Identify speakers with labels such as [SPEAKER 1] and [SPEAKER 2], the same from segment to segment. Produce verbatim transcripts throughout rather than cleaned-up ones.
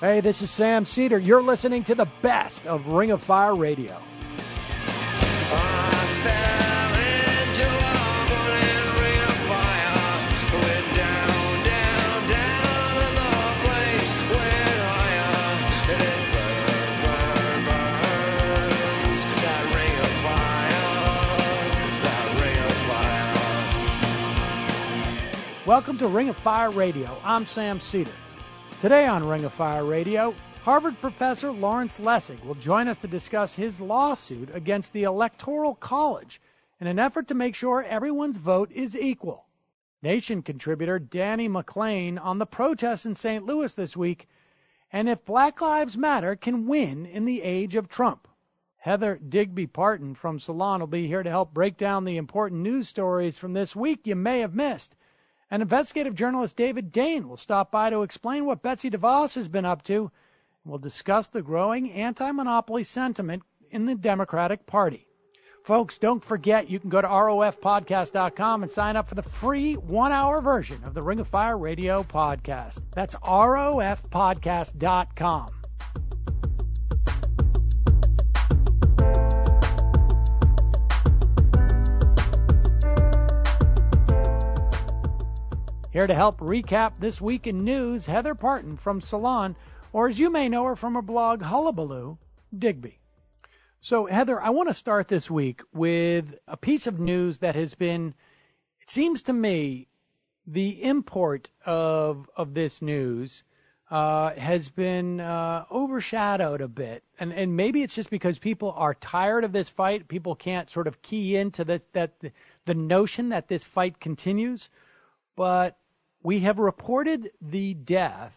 [SPEAKER 1] Hey, this is Sam Cedar. You're listening to the best of Ring of Fire Radio. Welcome to Ring of Fire Radio. I'm Sam Cedar. Today on Ring of Fire Radio, Harvard professor Lawrence Lessig will join us to discuss his lawsuit against the Electoral College in an effort to make sure everyone's vote is equal. Nation contributor Danny McLean on the protests in Saint Louis this week, and if Black Lives Matter can win in the age of Trump. Heather Digby Parton from Salon will be here to help break down the important news stories from this week you may have missed. And investigative journalist David Dane will stop by to explain what Betsy DeVos has been up to, and we'll discuss the growing anti-monopoly sentiment in the Democratic Party. Folks, don't forget you can go to R O F podcast dot com and sign up for the free one-hour version of the Ring of Fire Radio podcast. That's R O F podcast dot com. Here to help recap this week in news, Heather Parton from Salon, or as you may know her from her blog, Hullabaloo, Digby. So, Heather, I want to start this week with a piece of news that has been, it seems to me, the import of of this news uh, has been uh, overshadowed a bit. And, and maybe it's just because people are tired of this fight. People can't sort of key into the, that the notion that this fight continues. But we have reported the death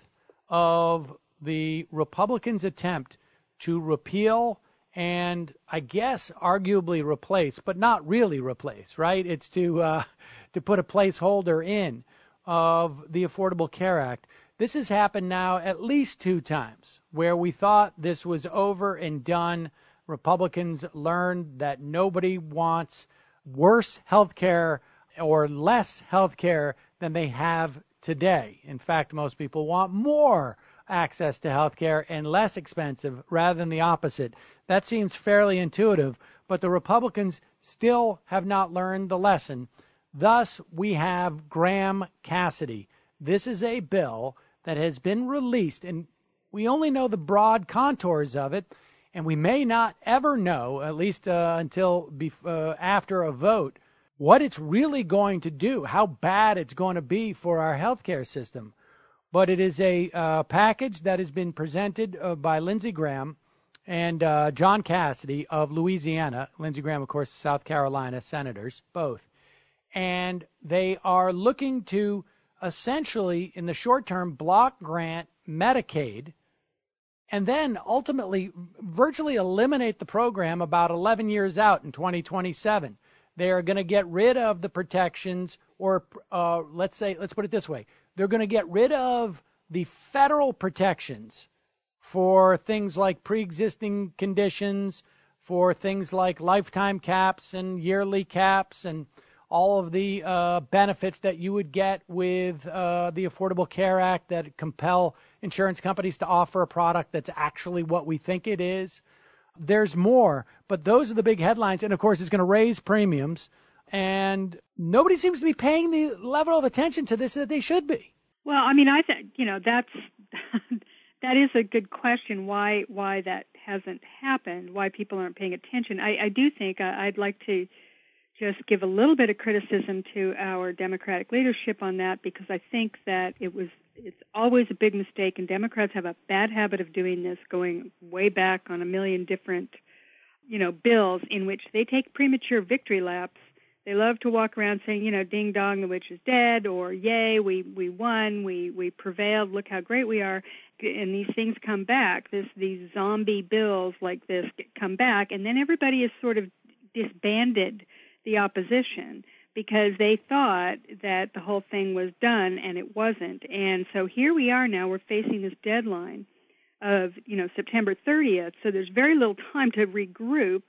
[SPEAKER 1] of the Republicans' attempt to repeal and, I guess, arguably replace, but not really replace, right? It's to uh, to put a placeholder in of the Affordable Care Act. This has happened now at least two times where we thought this was over and done. Republicans learned that nobody wants worse health care or less health care than they have today. In fact, most people want more access to health care and less expensive rather than the opposite. That seems fairly intuitive, but the Republicans still have not learned the lesson. Thus, we have Graham Cassidy. This is a bill that has been released, and we only know the broad contours of it, and we may not ever know, at least uh, until bef- uh, after a vote, what it's really going to do, how bad it's going to be for our healthcare system. But it is a uh, package that has been presented uh, by Lindsey Graham and uh, John Cassidy of Louisiana. Lindsey Graham, of course, South Carolina senators, both. And they are looking to essentially, in the short term, block grant Medicaid and then ultimately virtually eliminate the program about eleven years out in twenty twenty-seven. They are going to get rid of the protections, or uh, let's say, let's put it this way. They're going to get rid of the federal protections for things like pre-existing conditions, for things like lifetime caps and yearly caps and all of the uh, benefits that you would get with uh, the Affordable Care Act that compel insurance companies to offer a product that's actually what we think it is. There's more, but those are the big headlines. And, of course, it's going to raise premiums. And nobody seems to be paying the level of attention to this that they should be.
[SPEAKER 2] Well, I mean, I think, you know, that's that is a good question, why why that hasn't happened, why people aren't paying attention. I, I do think I, I'd like to just give a little bit of criticism to our Democratic leadership on that, because I think that it was it's always a big mistake, and Democrats have a bad habit of doing this, going way back on a million different, you know, bills in which they take premature victory laps. They love to walk around saying, you know, ding dong, the witch is dead, or yay, we, we won, we, we prevailed, look how great we are. And these things come back. This, these zombie bills like this come back, and then everybody is sort of disbanded the opposition because they thought that the whole thing was done, and it wasn't. And so here we are now. We're facing this deadline of, you know, September thirtieth, so there's very little time to regroup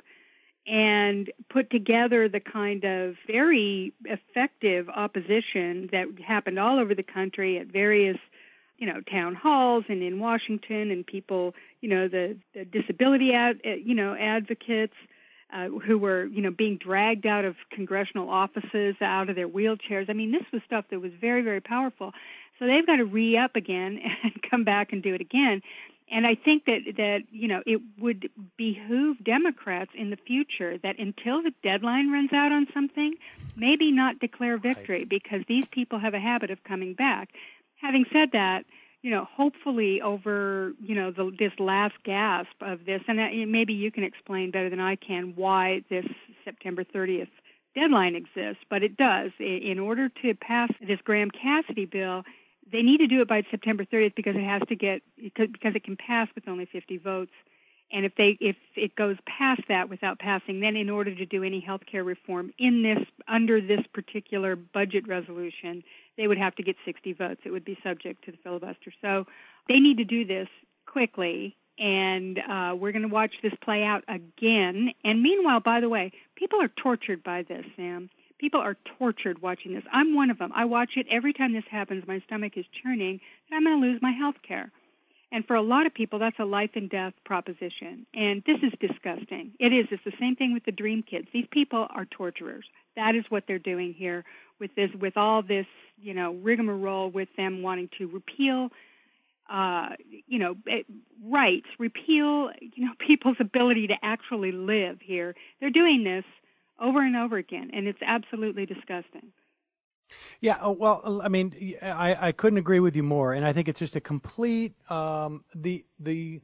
[SPEAKER 2] and put together the kind of very effective opposition that happened all over the country at various you know, town halls and in Washington, and people, you know, the, the disability ad, you know, advocates uh, who were, you know, being dragged out of congressional offices, out of their wheelchairs. I mean, this was stuff that was very, very powerful. So they've got to re-up again and come back and do it again. And I think that, that, you know, it would behoove Democrats in the future that until the deadline runs out on something, maybe not declare victory, because these people have a habit of coming back. Having said that, you know, hopefully over, you know, the, this last gasp of this, and maybe you can explain better than I can why this September thirtieth deadline exists, but it does. In order to pass this Graham-Cassidy bill, they need to do it by September thirtieth because it has to get, because it can pass with only fifty votes. And if they, if it goes past that without passing, then in order to do any health care reform in this, under this particular budget resolution, they would have to get sixty votes. It would be subject to the filibuster. So they need to do this quickly, and uh, we're going to watch this play out again. And meanwhile, by the way, people are tortured by this, Sam. People are tortured watching this. I'm one of them. I watch it every time this happens. My stomach is churning, and I'm going to lose my health care. And for a lot of people, that's a life and death proposition. And this is disgusting. It is. It's the same thing with the Dream Kids. These people are torturers. That is what they're doing here with this, with all this, you know, rigmarole with them wanting to repeal, uh, you know, rights, repeal, you know, people's ability to actually live here. They're doing this over and over again, and it's absolutely disgusting.
[SPEAKER 1] Yeah, well, I mean, I, I couldn't agree with you more, and I think it's just a complete um, the the,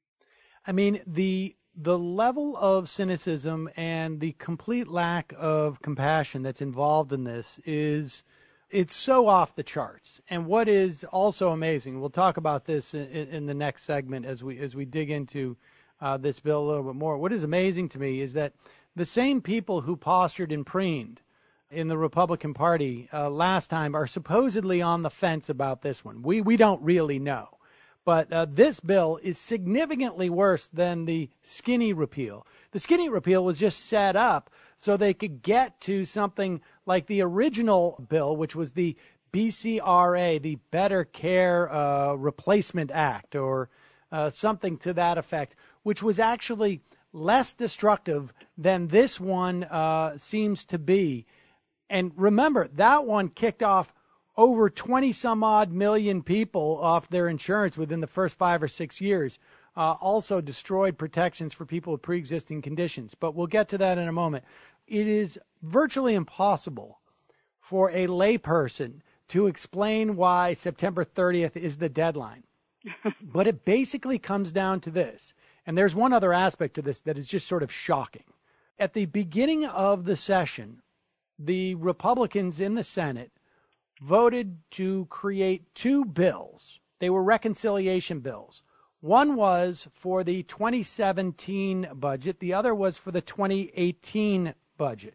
[SPEAKER 1] I mean the the level of cynicism and the complete lack of compassion that's involved in this is it's so off the charts. And what is also amazing, we'll talk about this in, in the next segment as we as we dig into uh, this bill a little bit more. What is amazing to me is that the same people who postured and preened in the Republican Party uh, last time are supposedly on the fence about this one. We we don't really know. But uh, this bill is significantly worse than the skinny repeal. The skinny repeal was just set up so they could get to something like the original bill, which was the B C R A, the Better Care uh, Replacement Act, or uh, something to that effect, which was actually less destructive than this one uh, seems to be. And remember, that one kicked off over twenty some odd million people off their insurance within the first five or six years. Uh, also destroyed protections for people with pre-existing conditions. But we'll get to that in a moment. It is virtually impossible for a layperson to explain why September thirtieth is the deadline. But it basically comes down to this. And there's one other aspect to this that is just sort of shocking. At the beginning of the session, the Republicans in the Senate voted to create two bills. They were reconciliation bills. One was for the twenty seventeen budget. The other was for the twenty eighteen budget.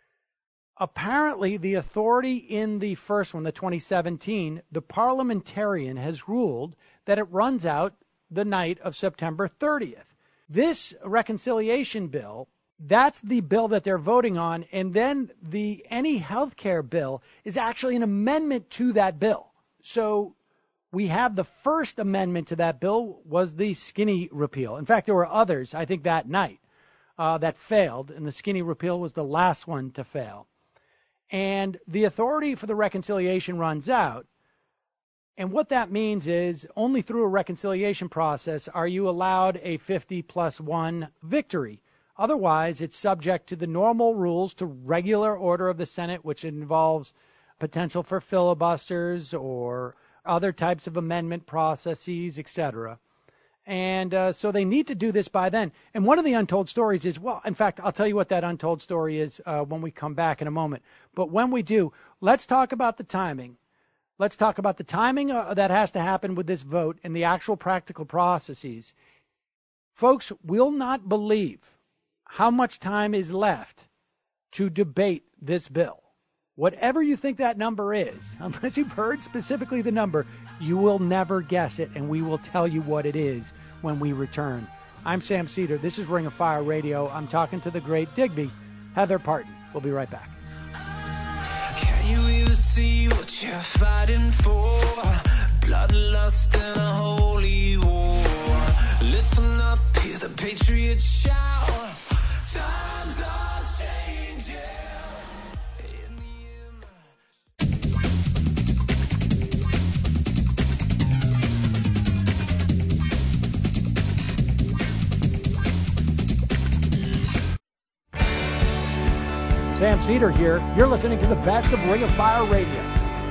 [SPEAKER 1] Apparently, the authority in the first one, the twenty seventeen, the parliamentarian has ruled that it runs out the night of September thirtieth. This reconciliation bill, that's the bill that they're voting on, and then the any health care bill is actually an amendment to that bill. So we have the first amendment to that bill was the skinny repeal. In fact, there were others, I think, that night uh, that failed, and the skinny repeal was the last one to fail. And the authority for the reconciliation runs out. And what that means is only through a reconciliation process are you allowed a fifty plus one victory. Otherwise, it's subject to the normal rules to regular order of the Senate, which involves potential for filibusters or other types of amendment processes, et cetera. And uh, so they need to do this by then. And one of the untold stories is, well, in fact, I'll tell you what that untold story is uh, when we come back in a moment. But when we do, let's talk about the timing. Let's talk about the timing uh, that has to happen with this vote and the actual practical processes. Folks will not believe how much time is left to debate this bill. Whatever you think that number is, unless you've heard specifically the number, you will never guess it, and we will tell you what it is when we return. I'm Sam Cedar. This is Ring of Fire Radio. I'm talking to the great Digby, Heather Parton. We'll be right back.
[SPEAKER 3] Can you even see what you're fighting for? bloodlust and a holy war. Listen up, hear the patriots shout. Times are changing. In the end.
[SPEAKER 1] Sam Seder here. You're listening to the best of Ring of Fire Radio.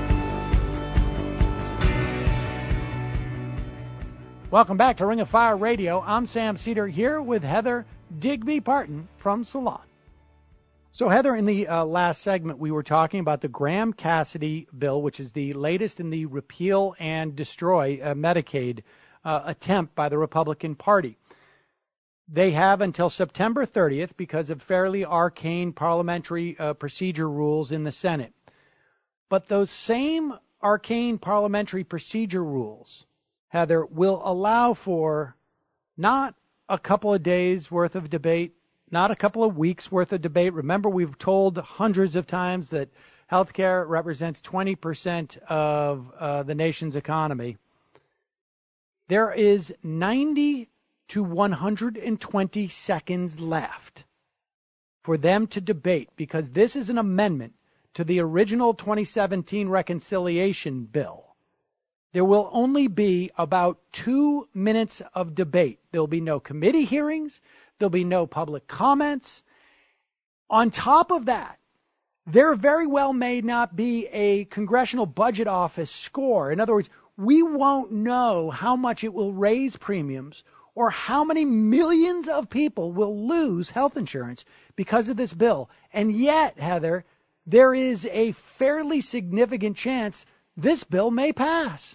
[SPEAKER 1] Welcome back to Ring of Fire Radio. I'm Sam Seder here with Heather Digby Parton from Salon. So, Heather, in the uh, last segment, we were talking about the Graham-Cassidy bill, which is the latest in the repeal and destroy uh, Medicaid uh, attempt by the Republican Party. They have until September thirtieth because of fairly arcane parliamentary uh, procedure rules in the Senate. But those same arcane parliamentary procedure rules, Heather, will allow for not a couple of days worth of debate, not a couple of weeks worth of debate. Remember, we've told hundreds of times that healthcare represents twenty percent of uh, the nation's economy. There is ninety to one hundred twenty seconds left for them to debate, because this is an amendment to the original twenty seventeen reconciliation bill. There will only be about two minutes of debate. There'll be no committee hearings. There'll be no public comments. On top of that, there very well may not be a Congressional Budget Office score. In other words, we won't know how much it will raise premiums or how many millions of people will lose health insurance because of this bill. And yet, Heather, there is a fairly significant chance this bill may pass.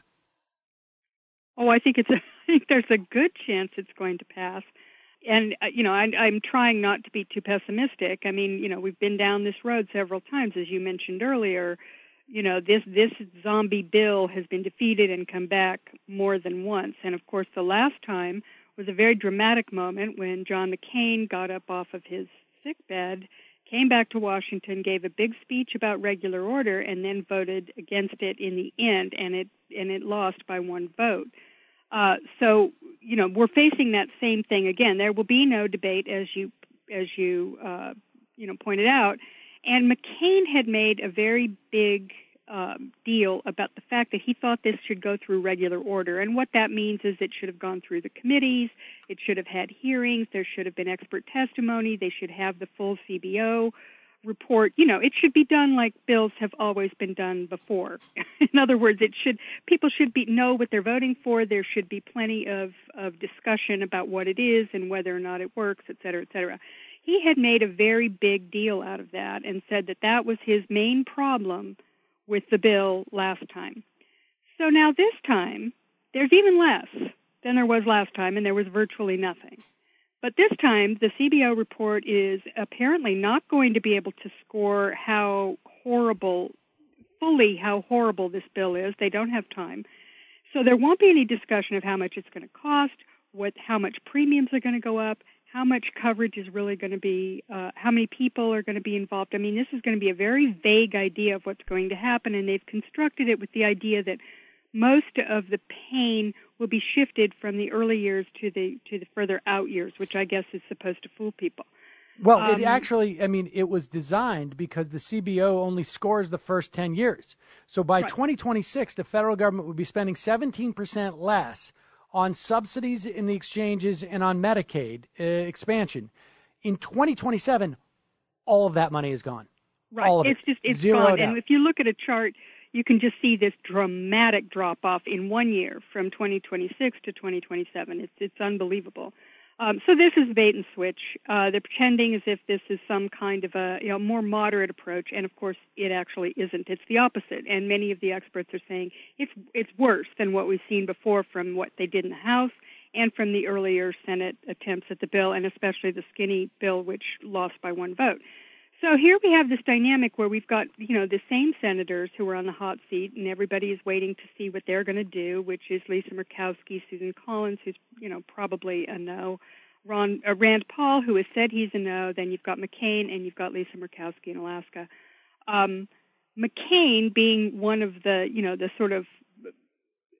[SPEAKER 2] Oh, I think it's a, I think there's a good chance it's going to pass. And, uh, you know, I, I'm trying not to be too pessimistic. I mean, you know, we've been down this road several times, as you mentioned earlier. You know, this, this zombie bill has been defeated and come back more than once. And, of course, the last time was a very dramatic moment when John McCain got up off of his sickbed, came back to Washington, gave a big speech about regular order, and then voted against it in the end, and it and it lost by one vote. Uh, so, you know, we're facing that same thing again. There will be no debate, as you as you uh, you know pointed out. And McCain had made a very big um, deal about the fact that he thought this should go through regular order. And what that means is it should have gone through the committees. It should have had hearings. There should have been expert testimony. They should have the full C B O report. You know, it should be done like bills have always been done before. In other words, it should people should be know what they're voting for. There should be plenty of, of discussion about what it is and whether or not it works, et cetera, et cetera. He had made a very big deal out of that and said that that was his main problem with the bill last time. So now this time, there's even less than there was last time, and there was virtually nothing. But this time, the C B O report is apparently not going to be able to score how horrible, fully how horrible this bill is. They don't have time. So there won't be any discussion of how much it's going to cost, what, how much premiums are going to go up, how much coverage is really going to be, uh, how many people are going to be involved. I mean, this is going to be a very vague idea of what's going to happen, and they've constructed it with the idea that most of the pain will be shifted from the early years to the to the further out years, which I guess is supposed to fool people.
[SPEAKER 1] Well,
[SPEAKER 2] um,
[SPEAKER 1] it actually, I mean, it was designed because the C B O only scores the first ten years. So by right. twenty twenty-six, the federal government would be spending seventeen percent less on subsidies in the exchanges and on Medicaid uh, expansion. In twenty twenty-seven, all of that money is gone.
[SPEAKER 2] Right.
[SPEAKER 1] All of
[SPEAKER 2] it's
[SPEAKER 1] it.
[SPEAKER 2] just it's
[SPEAKER 1] Zeroed
[SPEAKER 2] gone.
[SPEAKER 1] out.
[SPEAKER 2] And if you look at a chart, you can just see this dramatic drop-off in one year from twenty twenty-six to twenty twenty-seven. It's it's unbelievable. Um, so this is bait and switch. Uh, they're pretending as if this is some kind of a you know more moderate approach, and of course it actually isn't. It's the opposite. And many of the experts are saying it's it's worse than what we've seen before from what they did in the House and from the earlier Senate attempts at the bill, and especially the skinny bill, which lost by one vote. So here we have this dynamic where we've got, you know, the same senators who are on the hot seat, and everybody is waiting to see what they're going to do, which is Lisa Murkowski, Susan Collins, who's, you know, probably a no, Ron, uh, Rand Paul, who has said he's a no, then you've got McCain, and you've got Lisa Murkowski in Alaska. Um, McCain being one of the, you know, the sort of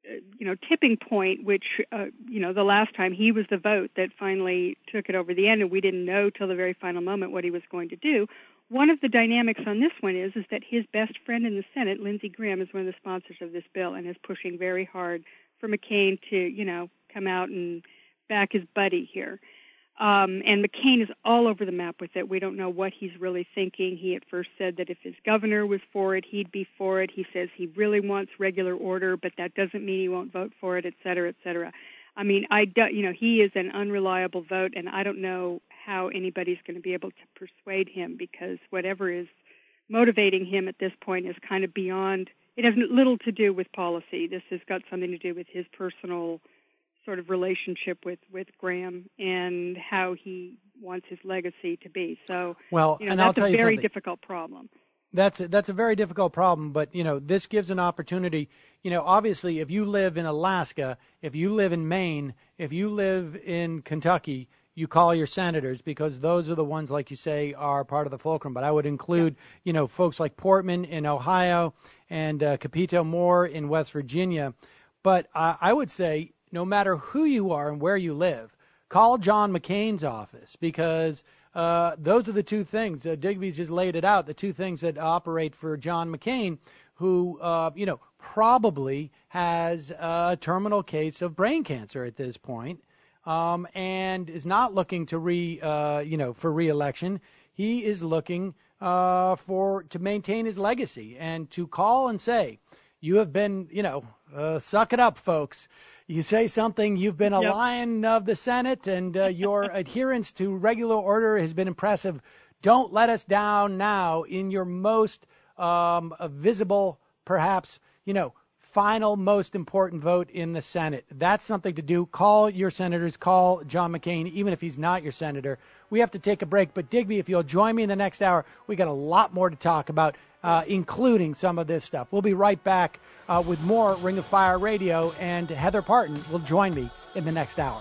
[SPEAKER 2] you know, tipping point, which, uh, you know, the last time he was the vote that finally took it over the end, and we didn't know till the very final moment what he was going to do. One of the dynamics on this one is, is that his best friend in the Senate, Lindsey Graham, is one of the sponsors of this bill and is pushing very hard for McCain to, you know, come out and back his buddy here. Um, and McCain is all over the map with it. We don't know what he's really thinking. He at first said that if his governor was for it, he'd be for it. He says he really wants regular order, but that doesn't mean he won't vote for it, et cetera, et cetera. I mean, I do, you know, he is an unreliable vote, and I don't know how anybody's going to be able to persuade him, because whatever is motivating him at this point is kind of beyond. It has little to do with policy. This has got something to do with his personal sort of relationship with, with Graham and how he wants his legacy to be. So,
[SPEAKER 1] well,
[SPEAKER 2] you know,
[SPEAKER 1] and
[SPEAKER 2] that's
[SPEAKER 1] I'll tell
[SPEAKER 2] a
[SPEAKER 1] you
[SPEAKER 2] very
[SPEAKER 1] something.
[SPEAKER 2] difficult problem.
[SPEAKER 1] That's a, that's a very difficult problem, but, you know, this gives an opportunity. You know, obviously, if you live in Alaska, if you live in Maine, if you live in Kentucky, you call your senators, because those are the ones, like you say, are part of the fulcrum. But I would include, yeah. you know, folks like Portman in Ohio and uh, Capito Moore in West Virginia. But uh, I would say, no matter who you are and where you live, call John McCain's office, because uh, those are the two things. Uh, Digby's just laid it out, the two things that operate for John McCain, who, uh, you know, probably has a terminal case of brain cancer at this point, um, and is not looking to re, uh, you know, for re-election. He is looking uh, for to maintain his legacy, and to call and say, you have been, you know, uh, suck it up, folks. You say something, you've been a yep. lion of the Senate, and uh, your adherence to regular order has been impressive. Don't let us down now in your most um, visible, perhaps, you know, final, most important vote in the Senate. That's something to do. Call your senators. Call John McCain, even if he's not your senator. We have to take a break, but Digby, if you'll join me in the next hour, we got a lot more to talk about, uh, including some of this stuff. We'll be right back uh, with more Ring of Fire Radio, and Heather Parton will join me in the next hour.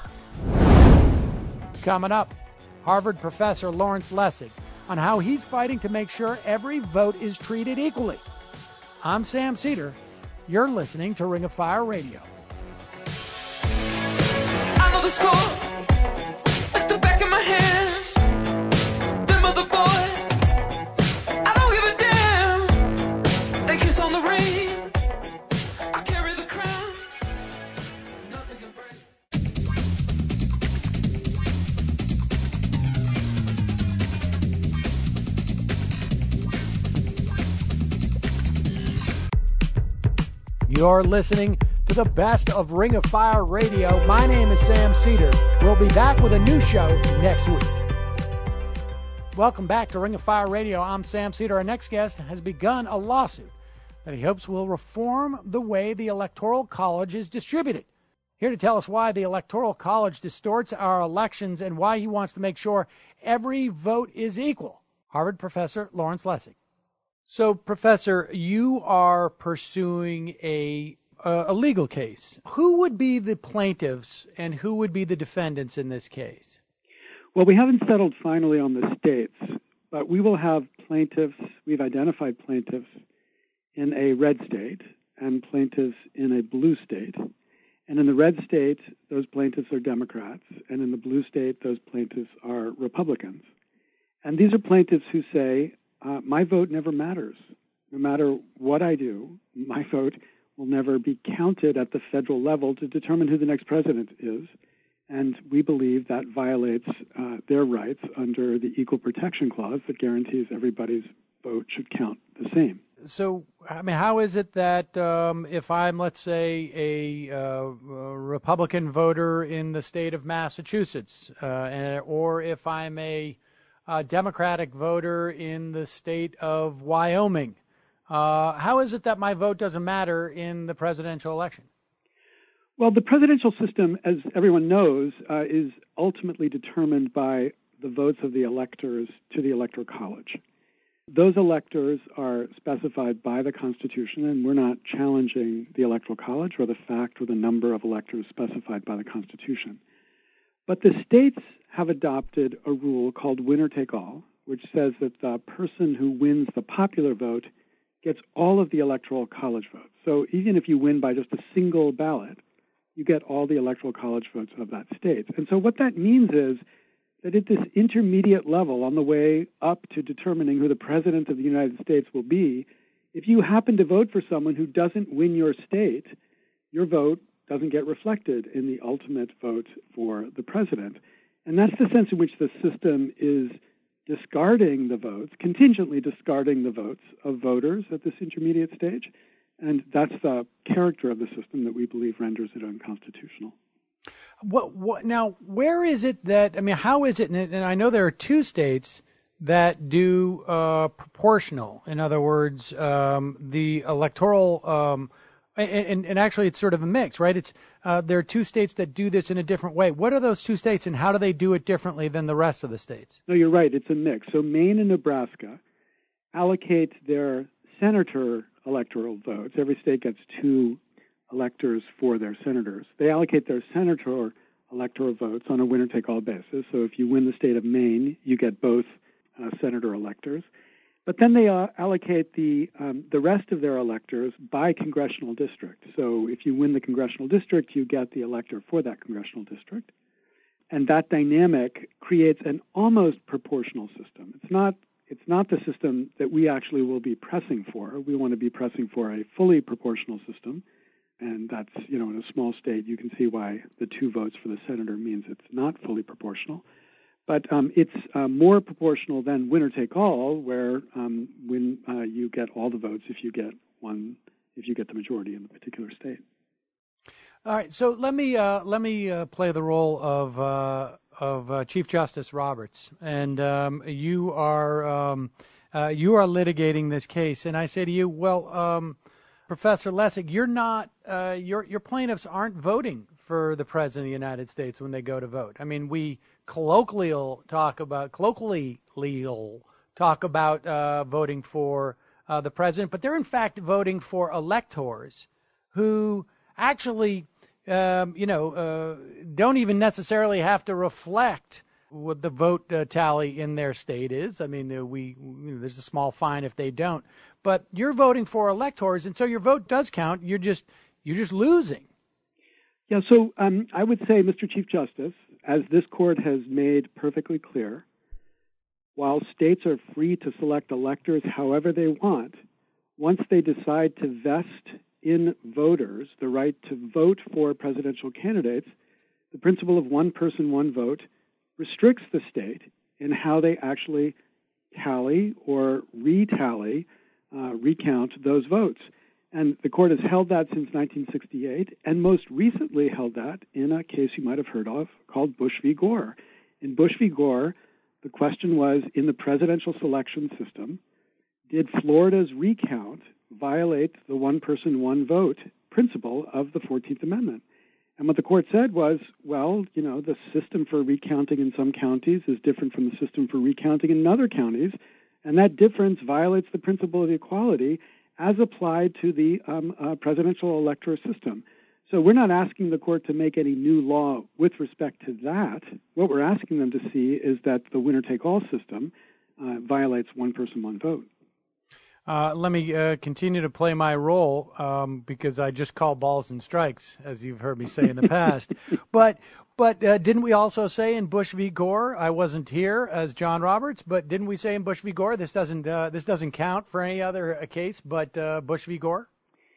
[SPEAKER 1] Coming up, Harvard professor Lawrence Lessig on how he's fighting to make sure every vote is treated equally. I'm Sam Cedar. You're listening to Ring of Fire Radio.
[SPEAKER 3] I know the score at the back of my hand. Them other boy, I don't give a damn. They kiss on the ring. I carry the crown. Nothing can break.
[SPEAKER 1] You're listening to the best of Ring of Fire Radio. My name is Sam Cedar. We'll be back with a new show next week. Welcome back to Ring of Fire Radio. I'm Sam Cedar. Our next guest has begun a lawsuit that he hopes will reform the way the Electoral College is distributed. Here to tell us why the Electoral College distorts our elections and why he wants to make sure every vote is equal, Harvard professor Lawrence Lessig. So, Professor, you are pursuing a uh, a legal case. Who would be the plaintiffs and who would be the defendants in this case?
[SPEAKER 4] Well, we haven't settled finally on the states, but we will have plaintiffs. We've identified plaintiffs in a red state and plaintiffs in a blue state. And in the red state, those plaintiffs are Democrats, and in the blue state, those plaintiffs are Republicans. And these are plaintiffs who say, Uh, my vote never matters. No matter what I do, my vote will never be counted at the federal level to determine who the next president is. And we believe that violates uh, their rights under the Equal Protection Clause that guarantees everybody's vote should count the same.
[SPEAKER 1] So, I mean, how is it that um, if I'm, let's say, a, uh, a Republican voter in the state of Massachusetts, uh, or if I'm a A Democratic voter in the state of Wyoming, Uh, how is it that my vote doesn't matter in the presidential election?
[SPEAKER 4] Well, the presidential system, as everyone knows, uh, is ultimately determined by the votes of the electors to the Electoral College. Those electors are specified by the Constitution, and we're not challenging the Electoral College or the fact or the number of electors specified by the Constitution. But the states have adopted a rule called winner take all, which says that the person who wins the popular vote gets all of the Electoral College votes. So even if you win by just a single ballot, you get all the Electoral College votes of that state. And so what that means is that at this intermediate level on the way up to determining who the President of the United States will be, if you happen to vote for someone who doesn't win your state, your vote doesn't get reflected in the ultimate vote for the President. And that's the sense in which the system is discarding the votes, contingently discarding the votes of voters at this intermediate stage. And that's the character of the system that we believe renders it unconstitutional.
[SPEAKER 1] What, what, now, where is it that, I mean, how is it, and I know there are two states that do uh, proportional. In other words, um, the electoral, um, and, and actually it's sort of a mix, right? It's uh, there are two states that do this in a different way. What are those two states, and how do they do it differently than the rest of the states?
[SPEAKER 4] No, you're right. It's a mix. So Maine and Nebraska allocate their senator electoral votes. Every state gets two electors for their senators. They allocate their senator electoral votes on a winner-take-all basis. So if you win the state of Maine, you get both uh, senator electors. But then they uh, allocate the um, the rest of their electors by congressional district. So if you win the congressional district, you get the elector for that congressional district. And that dynamic creates an almost proportional system. It's not It's not the system that we actually will be pressing for. We want to be pressing for a fully proportional system. And that's, you know, in a small state, you can see why the two votes for the senator means it's not fully proportional. But um, it's uh, more proportional than winner-take-all, where um, when uh, you get all the votes if you get one, if you get the majority in the particular state.
[SPEAKER 1] All right, so let me uh, let me uh, play the role of uh, of uh, Chief Justice Roberts, and um, you are um, uh, you are litigating this case, and I say to you, well, um, Professor Lessig, you're not uh, your your plaintiffs aren't voting for the President of the United States when they go to vote. I mean, we colloquially talk about colloquially talk about uh, voting for uh, the President, but they're in fact voting for electors who actually. Um, you know, uh, don't even necessarily have to reflect what the vote uh, tally in their state is. I mean, uh, we, you know, there's a small fine if they don't. But you're voting for electors, and so your vote does count. You're just you're just losing.
[SPEAKER 4] Yeah. So um, I would say, Mister Chief Justice, as this court has made perfectly clear, while states are free to select electors however they want, once they decide to vest in voters the right to vote for presidential candidates, the principle of one person, one vote restricts the state in how they actually tally or retally, uh, recount those votes. And the court has held that since nineteen sixty-eight, and most recently held that in a case you might have heard of called Bush v. Gore. In Bush v. Gore, the question was, in the presidential selection system, did Florida's recount violate the one-person, one-vote principle of the fourteenth Amendment? And what the court said was, well, you know, the system for recounting in some counties is different from the system for recounting in other counties, and that difference violates the principle of equality as applied to the um, uh, presidential electoral system. So we're not asking the court to make any new law with respect to that. What we're asking them to see is that the winner-take-all system uh, violates one-person, one-vote.
[SPEAKER 1] Uh, let me uh, continue to play my role um, because I just call balls and strikes, as you've heard me say in the past. but but uh, didn't we also say in Bush v. Gore? I wasn't here as John Roberts, but didn't we say in Bush v. Gore this doesn't uh, this doesn't count for any other uh, case but uh, Bush v. Gore?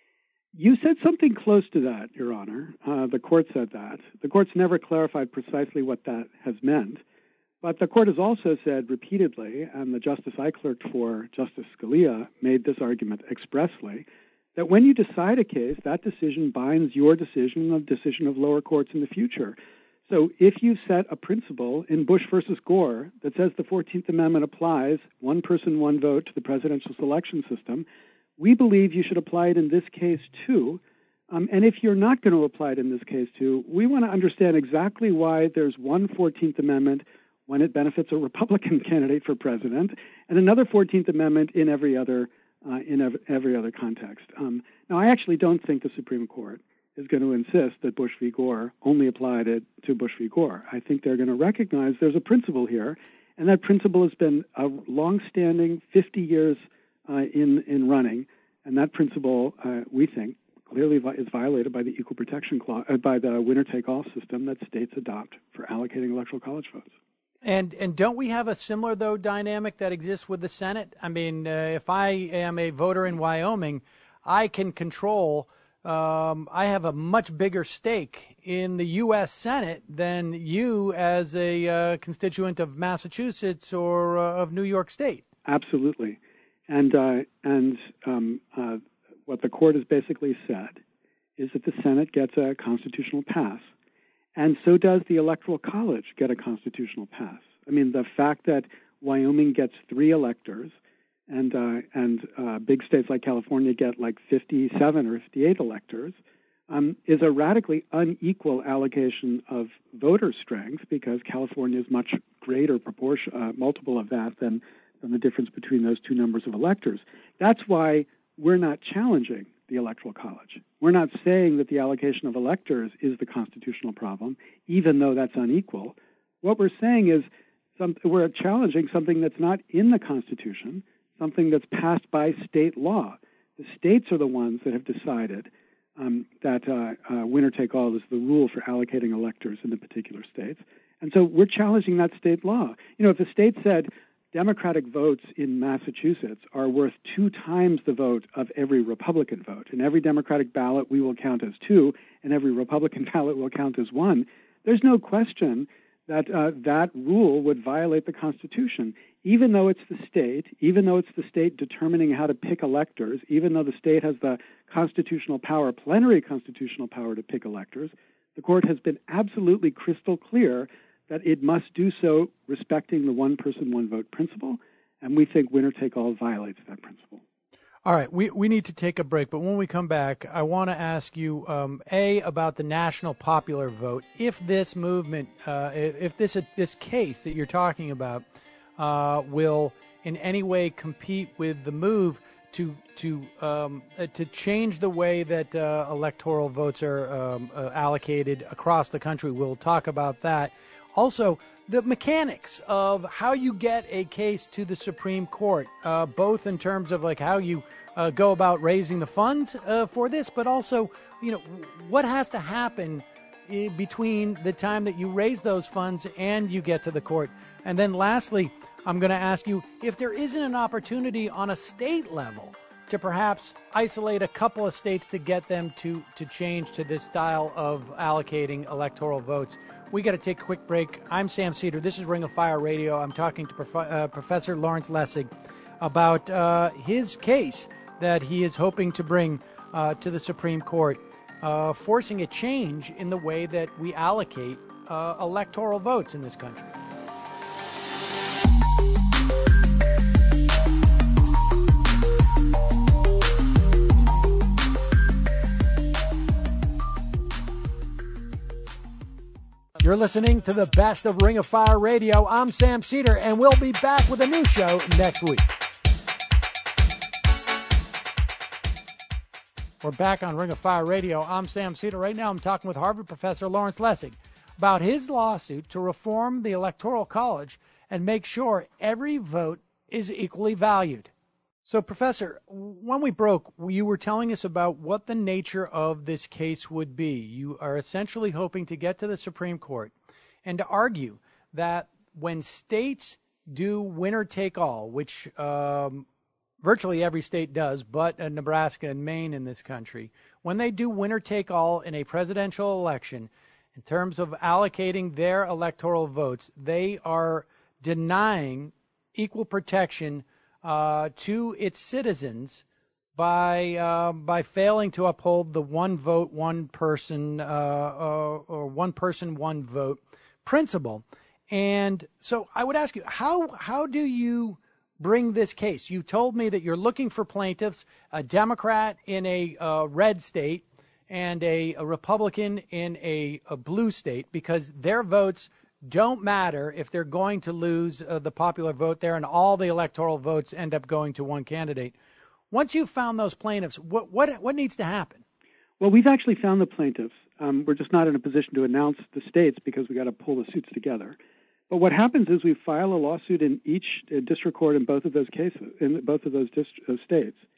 [SPEAKER 4] You said something close to that, Your Honor. Uh, the court said that. The court's never clarified precisely what that has meant. But the court has also said repeatedly, and the justice I clerked for, Justice Scalia, made this argument expressly, that when you decide a case, that decision binds your decision and the decision of lower courts in the future. So if you set a principle in Bush versus Gore that says the fourteenth Amendment applies one person, one vote to the presidential selection system, we believe you should apply it in this case too. Um, and if you're not going to apply it in this case too, we want to understand exactly why there's one fourteenth Amendment when it benefits a Republican candidate for president, and another fourteenth Amendment in every other uh, in ev- every other context. Um, now, I actually don't think the Supreme Court is going to insist that Bush v. Gore only applied it to Bush v. Gore. I think they're going to recognize there's a principle here, and that principle has been a longstanding, fifty years uh, in in running, And that principle, uh, we think, clearly vi- is violated by the equal protection clause, uh, by the winner-take-all system that states adopt for allocating electoral college votes.
[SPEAKER 1] And and don't we have a similar, though, dynamic that exists with the Senate? I mean, uh, if I am a voter in Wyoming, I can control, um, I have a much bigger stake in the U S Senate than you as a uh, constituent of Massachusetts or uh, of New York State.
[SPEAKER 4] Absolutely. And, uh, and um, uh, what the court has basically said is that the Senate gets a constitutional pass. And so does the Electoral College get a constitutional pass. I mean, the fact that Wyoming gets three electors and uh, and uh, big states like California get like fifty-seven or fifty-eight electors um, is a radically unequal allocation of voter strength, because California is much greater proportion, uh, multiple of that than, than the difference between those two numbers of electors. That's why we're not challenging the Electoral College. We're not saying that the allocation of electors is the constitutional problem, even though that's unequal. What we're saying is some, we're challenging something that's not in the Constitution, something that's passed by state law. The states are the ones that have decided um, that uh, uh, winner-take-all is the rule for allocating electors in the particular states. And so we're challenging that state law. You know, if the state said Democratic votes in Massachusetts are worth two times the vote of every Republican vote, and every Democratic ballot we will count as two, and every Republican ballot will count as one, there's no question that uh, that rule would violate the Constitution, even though it's the state, even though it's the state determining how to pick electors, even though the state has the constitutional power, plenary constitutional power to pick electors. The court has been absolutely crystal clear that it must do so respecting the one-person, one-vote principle, and we think winner-take-all violates that principle.
[SPEAKER 1] All right, we, we need to take a break, but when we come back, I want to ask you, um, A, about the national popular vote. If this movement, uh, if this this case that you're talking about uh, will in any way compete with the move to to um, uh, to change the way that uh, electoral votes are um, uh, allocated across the country, we'll talk about that. Also, the mechanics of how you get a case to the Supreme Court, uh, both in terms of like how you uh, go about raising the funds uh, for this, but also, you know, what has to happen in between the time that you raise those funds and you get to the court. And then lastly, I'm going to ask you if there isn't an opportunity on a state level to perhaps isolate a couple of states to get them to, to change to this style of allocating electoral votes. We got to take a quick break. I'm Sam Seder. This is Ring of Fire Radio. I'm talking to Prof- uh, Professor Lawrence Lessig about uh, his case that he is hoping to bring uh, to the Supreme Court, uh, forcing a change in the way that we allocate uh, electoral votes in this country. You're listening to the best of Ring of Fire Radio. I'm Sam Seder, and we'll be back with a new show next week. We're back on Ring of Fire Radio. I'm Sam Seder. Right now I'm talking with Harvard professor Lawrence Lessig about his lawsuit to reform the Electoral College and make sure every vote is equally valued. So, Professor, when we broke, you were telling us about what the nature of this case would be. You are essentially hoping to get to the Supreme Court and to argue that when states do winner-take-all, which um, virtually every state does, but uh, Nebraska and Maine in this country, when they do winner-take-all in a presidential election, in terms of allocating their electoral votes, they are denying equal protection Uh, to its citizens by uh, by failing to uphold the one vote, one person, uh, uh, or one person, one vote principle. And so I would ask you, how how do you bring this case? You told me that you're looking for plaintiffs, a Democrat in a uh, red state and a, a Republican in a, a blue state, because their votes don't matter if they're going to lose uh, the popular vote there, and all the electoral votes end up going to one candidate. Once you've found those plaintiffs, what what what needs to happen?
[SPEAKER 4] Well, we've actually found the plaintiffs. Um, we're just not in a position to announce the states because we got to pull the suits together. But what happens is we file a lawsuit in each uh, district court in both of those cases, in both of those dist- uh, states,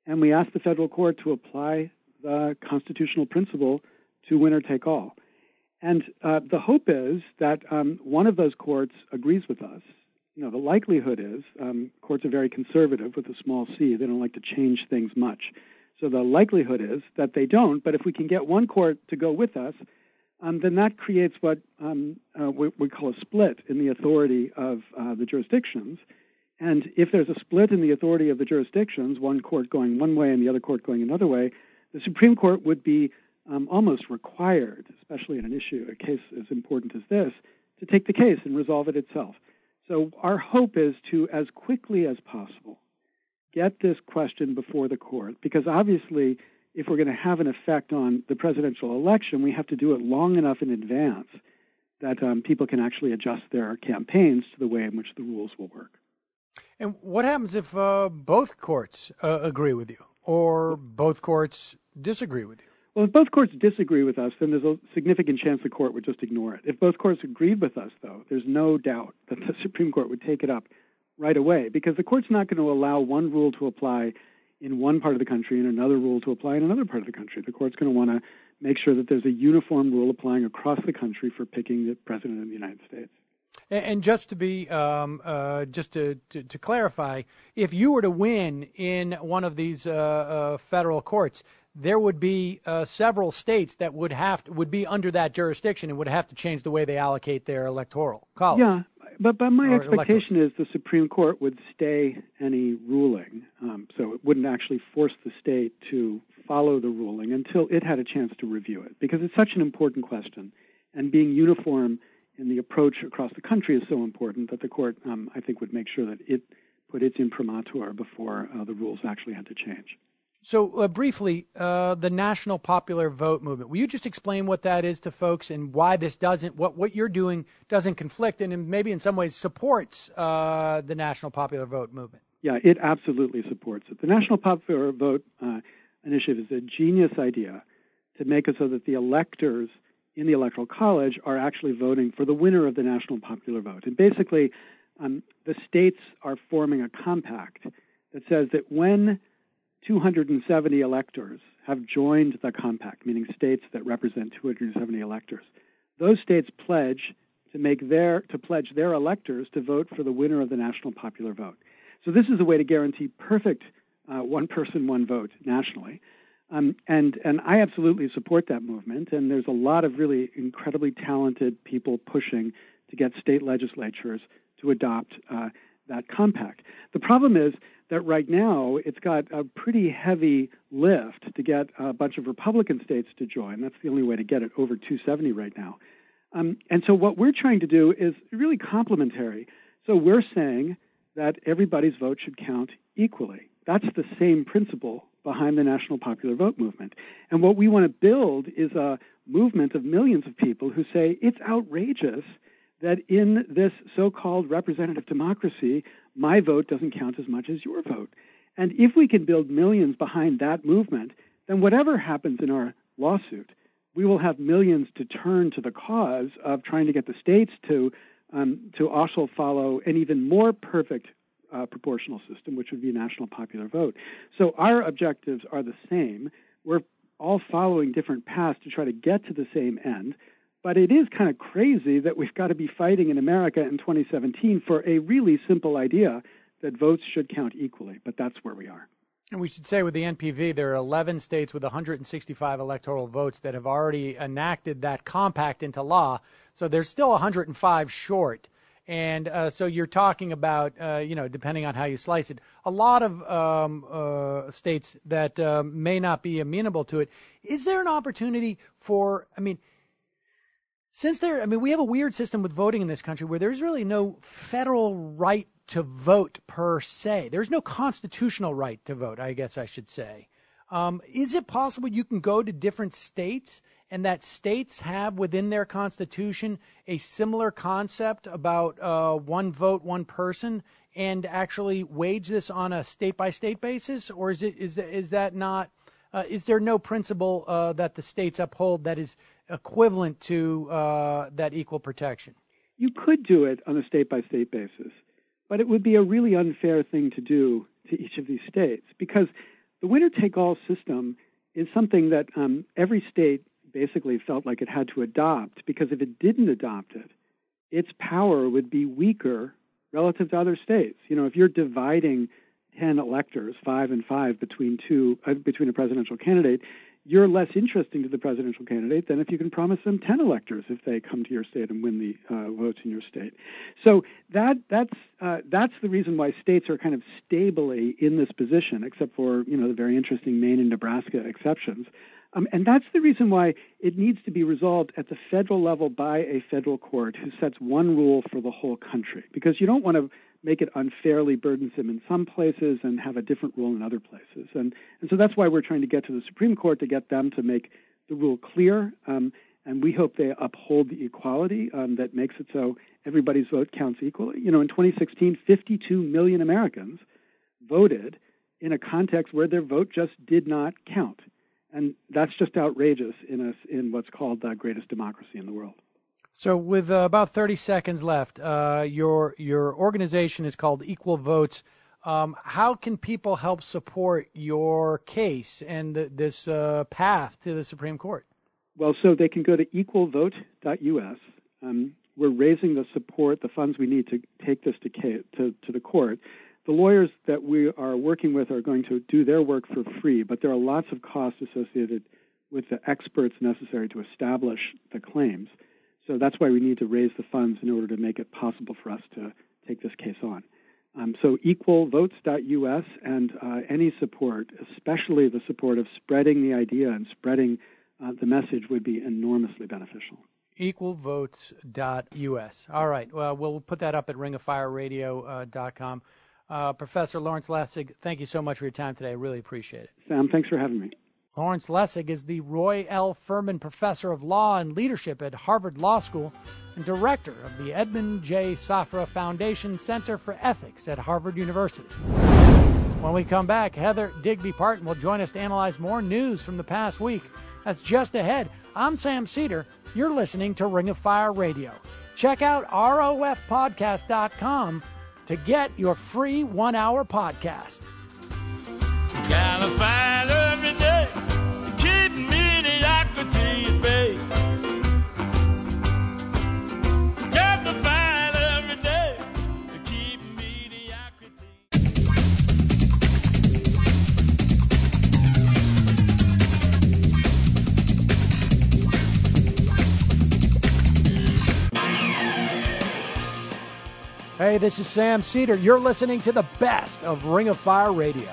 [SPEAKER 4] and we ask the federal court to apply the constitutional principle to winner take all. And uh, the hope is that um, one of those courts agrees with us. You know, the likelihood is um, courts are very conservative with a small c. They don't like to change things much. So the likelihood is that they don't. But if we can get one court to go with us, um, then that creates what um, uh, we, we call a split in the authority of uh, the jurisdictions. And if there's a split in the authority of the jurisdictions, one court going one way and the other court going another way, the Supreme Court would be um, almost required, especially in an issue, a case as important as this, to take the case and resolve it itself. So our hope is to, as quickly as possible, get this question before the court, because obviously if we're going to have an effect on the presidential election, we have to do it long enough in advance that um, people can actually adjust their campaigns to the way in which the rules will work.
[SPEAKER 1] And what happens if uh, both courts uh, agree with you or both courts disagree with you?
[SPEAKER 4] Well, if both courts disagree with us, then there's a significant chance the court would just ignore it. If both courts agreed with us, though, there's no doubt that the Supreme Court would take it up right away, because the court's not going to allow one rule to apply in one part of the country and another rule to apply in another part of the country. The court's going to want to make sure that there's a uniform rule applying across the country for picking the president of the United States.
[SPEAKER 1] And just to be, um, uh, just to, to, to clarify, if you were to win in one of these uh, uh, federal courts, there would be uh, several states that would have to, would be under that jurisdiction and would have to change the way they allocate their electoral college.
[SPEAKER 4] Yeah, but, but my
[SPEAKER 1] or
[SPEAKER 4] expectation
[SPEAKER 1] electors.
[SPEAKER 4] is the Supreme Court would stay any ruling, um, so it wouldn't actually force the state to follow the ruling until it had a chance to review it, because it's such an important question, and being uniform in the approach across the country is so important that the court, um, I think, would make sure that it put its imprimatur before uh, the rules actually had to change.
[SPEAKER 1] So uh, briefly, uh, the National Popular Vote movement. Will you just explain what that is to folks and why this doesn't, what, what you're doing doesn't conflict and maybe in some ways supports uh, the National Popular Vote movement?
[SPEAKER 4] Yeah, it absolutely supports it. The National Popular Vote uh, initiative is a genius idea to make it so that the electors in the Electoral College are actually voting for the winner of the National Popular Vote. And basically, um, the states are forming a compact that says that when two hundred seventy electors have joined the compact, meaning states that represent two hundred seventy electors, those states pledge to make their to pledge their electors to vote for the winner of the National Popular Vote. So this is a way to guarantee perfect uh, one person, one vote nationally. Um, and, and I absolutely support that movement, and there's a lot of really incredibly talented people pushing to get state legislatures to adopt uh, that compact. The problem is that right now it's got a pretty heavy lift to get a bunch of Republican states to join. That's the only way to get it over two seventy right now. Um, and so what we're trying to do is really complementary. So we're saying that everybody's vote should count equally. That's the same principle behind the National Popular Vote movement. And what we want to build is a movement of millions of people who say it's outrageous that in this so-called representative democracy, my vote doesn't count as much as your vote. And if we can build millions behind that movement, then whatever happens in our lawsuit, we will have millions to turn to the cause of trying to get the states to um, to also follow an even more perfect uh, proportional system, which would be a national popular vote. So our objectives are the same. We're all following different paths to try to get to the same end. But it is kind of crazy that we've got to be fighting in America in twenty seventeen for a really simple idea that votes should count equally. But that's where we are.
[SPEAKER 1] And we should say with the N P V, there are eleven states with one hundred sixty-five electoral votes that have already enacted that compact into law. So there's still one hundred five short. And uh, so you're talking about, uh, you know, depending on how you slice it, a lot of um, uh, states that uh, may not be amenable to it. Is there an opportunity for, I mean, Since there, I mean, we have a weird system with voting in this country where there's really no federal right to vote per se. There's no constitutional right to vote, I guess I should say. Um, is it possible you can go to different states and that states have within their constitution a similar concept about uh, one vote, one person, and actually wage this on a state-by-state basis? Or is it is is that not? Uh, is there no principle uh, that the states uphold that is equivalent to uh, that equal protection?
[SPEAKER 4] You could do it on a state-by-state basis, but it would be a really unfair thing to do to each of these states because the winner-take-all system is something that um, every state basically felt like it had to adopt, because if it didn't adopt it, its power would be weaker relative to other states. You know, if you're dividing ten electors, five and five, between two uh, between a presidential candidate, you're less interesting to the presidential candidate than if you can promise them ten electors if they come to your state and win the uh, votes in your state. So that that's uh, that's the reason why states are kind of stably in this position, except for, you know, the very interesting Maine and Nebraska exceptions. Um, and that's the reason why it needs to be resolved at the federal level by a federal court who sets one rule for the whole country, because you don't want to make it unfairly burdensome in some places and have a different rule in other places. And, and so that's why we're trying to get to the Supreme Court to get them to make the rule clear. Um, and we hope they uphold the equality um, that makes it so everybody's vote counts equally. You know, in twenty sixteen, fifty-two million Americans voted in a context where their vote just did not count. And that's just outrageous in a, in what's called the greatest democracy in the world.
[SPEAKER 1] So with uh, about thirty seconds left, uh, your your organization is called Equal Votes. Um, how can people help support your case and the, this uh, path to the Supreme Court?
[SPEAKER 4] Well, so they can go to equal vote dot U S. Um, we're raising the support, the funds we need to take this to, to, to the court. The lawyers that we are working with are going to do their work for free, but there are lots of costs associated with the experts necessary to establish the claims. So that's why we need to raise the funds in order to make it possible for us to take this case on. Um, so equal votes dot U S, and uh, any support, especially the support of spreading the idea and spreading uh, the message, would be enormously beneficial.
[SPEAKER 1] equal votes dot U S. All right. Well, we'll put that up at ring of fire radio dot com. Uh, Professor Lawrence Lessig, thank you so much for your time today. I really appreciate it.
[SPEAKER 4] Sam, thanks for having me.
[SPEAKER 1] Lawrence Lessig is the Roy L. Furman Professor of Law and Leadership at Harvard Law School and Director of the Edmund J. Safra Foundation Center for Ethics at Harvard University. When we come back, Heather Digby Parton will join us to analyze more news from the past week. That's just ahead. I'm Sam Cedar. You're listening to Ring of Fire Radio. Check out R O F podcast dot com to get your free one-hour podcast.
[SPEAKER 3] Gotta fight every day, keep mediocrity at bay. Got to fight every day to keep mediocrity.
[SPEAKER 1] Hey, this is Sam Cedar. You're listening to the best of Ring of Fire Radio.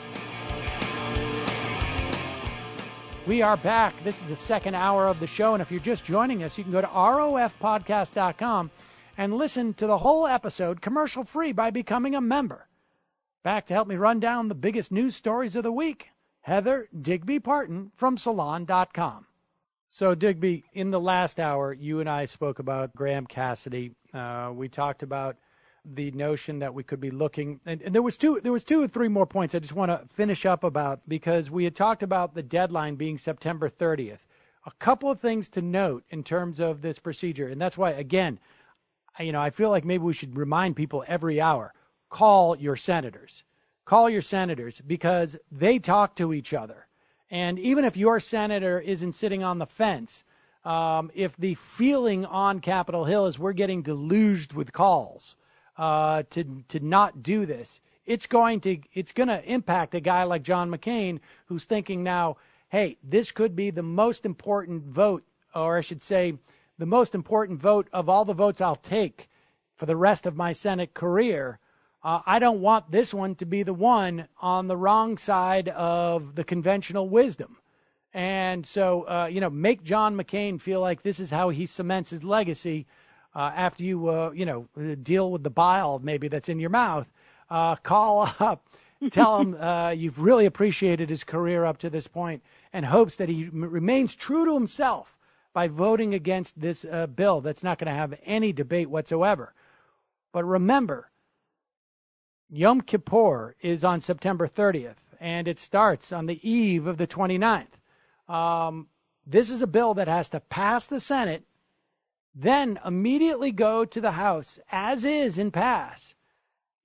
[SPEAKER 1] We are back. This is the second hour of the show, and if you're just joining us, you can go to R O F podcast dot com and listen to the whole episode commercial-free by becoming a member. Back to help me run down the biggest news stories of the week, Heather Digby Parton from salon dot com. So, Digby, in the last hour, you and I spoke about Graham Cassidy. Uh, we talked about the notion that we could be looking, and, and there was two, there was two or three more points I just want to finish up about, because we had talked about the deadline being September thirtieth. A couple of things to note in terms of this procedure, and that's why, again, you know, I feel like maybe we should remind people every hour, call your senators. Call your senators, because they talk to each other. And even if your senator isn't sitting on the fence, um, if the feeling on Capitol Hill is we're getting deluged with calls uh, to to not do this, it's going to it's going to impact a guy like John McCain, who's thinking now, hey, this could be the most important vote, or I should say, the most important vote of all the votes I'll take for the rest of my Senate career. Uh, I don't want this one to be the one on the wrong side of the conventional wisdom. And so, uh, you know, make John McCain feel like this is how he cements his legacy uh, after you, uh, you know, deal with the bile maybe that's in your mouth. Uh, call up, tell him uh, you've really appreciated his career up to this point and hopes that he m- remains true to himself by voting against this uh, bill that's not going to have any debate whatsoever. But remember, Yom Kippur is on September thirtieth, and it starts on the eve of the twenty-ninth. Um, this is a bill that has to pass the Senate, then immediately go to the House, as is, and pass.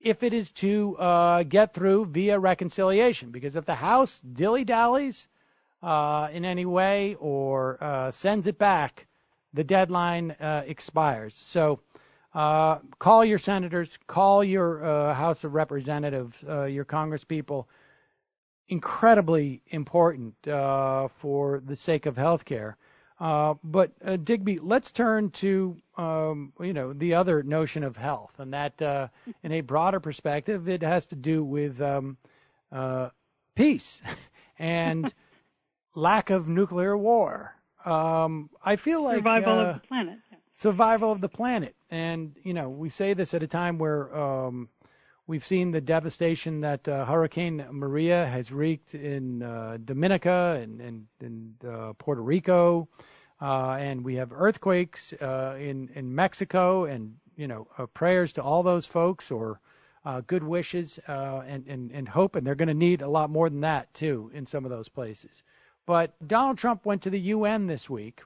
[SPEAKER 1] if it is to uh, get through via reconciliation. Because if the House dilly-dallies uh, in any way or uh, sends it back, the deadline uh, expires. So uh, call your senators, call your uh, House of Representatives, uh, your congresspeople. Incredibly important uh, for the sake of health care. Uh, but uh, Digby, let's turn to um, you know the other notion of health, and that uh, in a broader perspective, it has to do with um, uh, peace and lack of nuclear war. Um, I feel like
[SPEAKER 2] survival
[SPEAKER 1] uh,
[SPEAKER 2] of the planet.
[SPEAKER 1] Survival of the planet, and you know we say this at a time where um, we've seen the devastation that uh, Hurricane Maria has wreaked in uh, Dominica and and, and uh, Puerto Rico, uh, and we have earthquakes uh, in in Mexico, and you know uh, prayers to all those folks, or uh, good wishes uh, and, and and hope, and they're going to need a lot more than that too in some of those places. But Donald Trump went to the U N this week,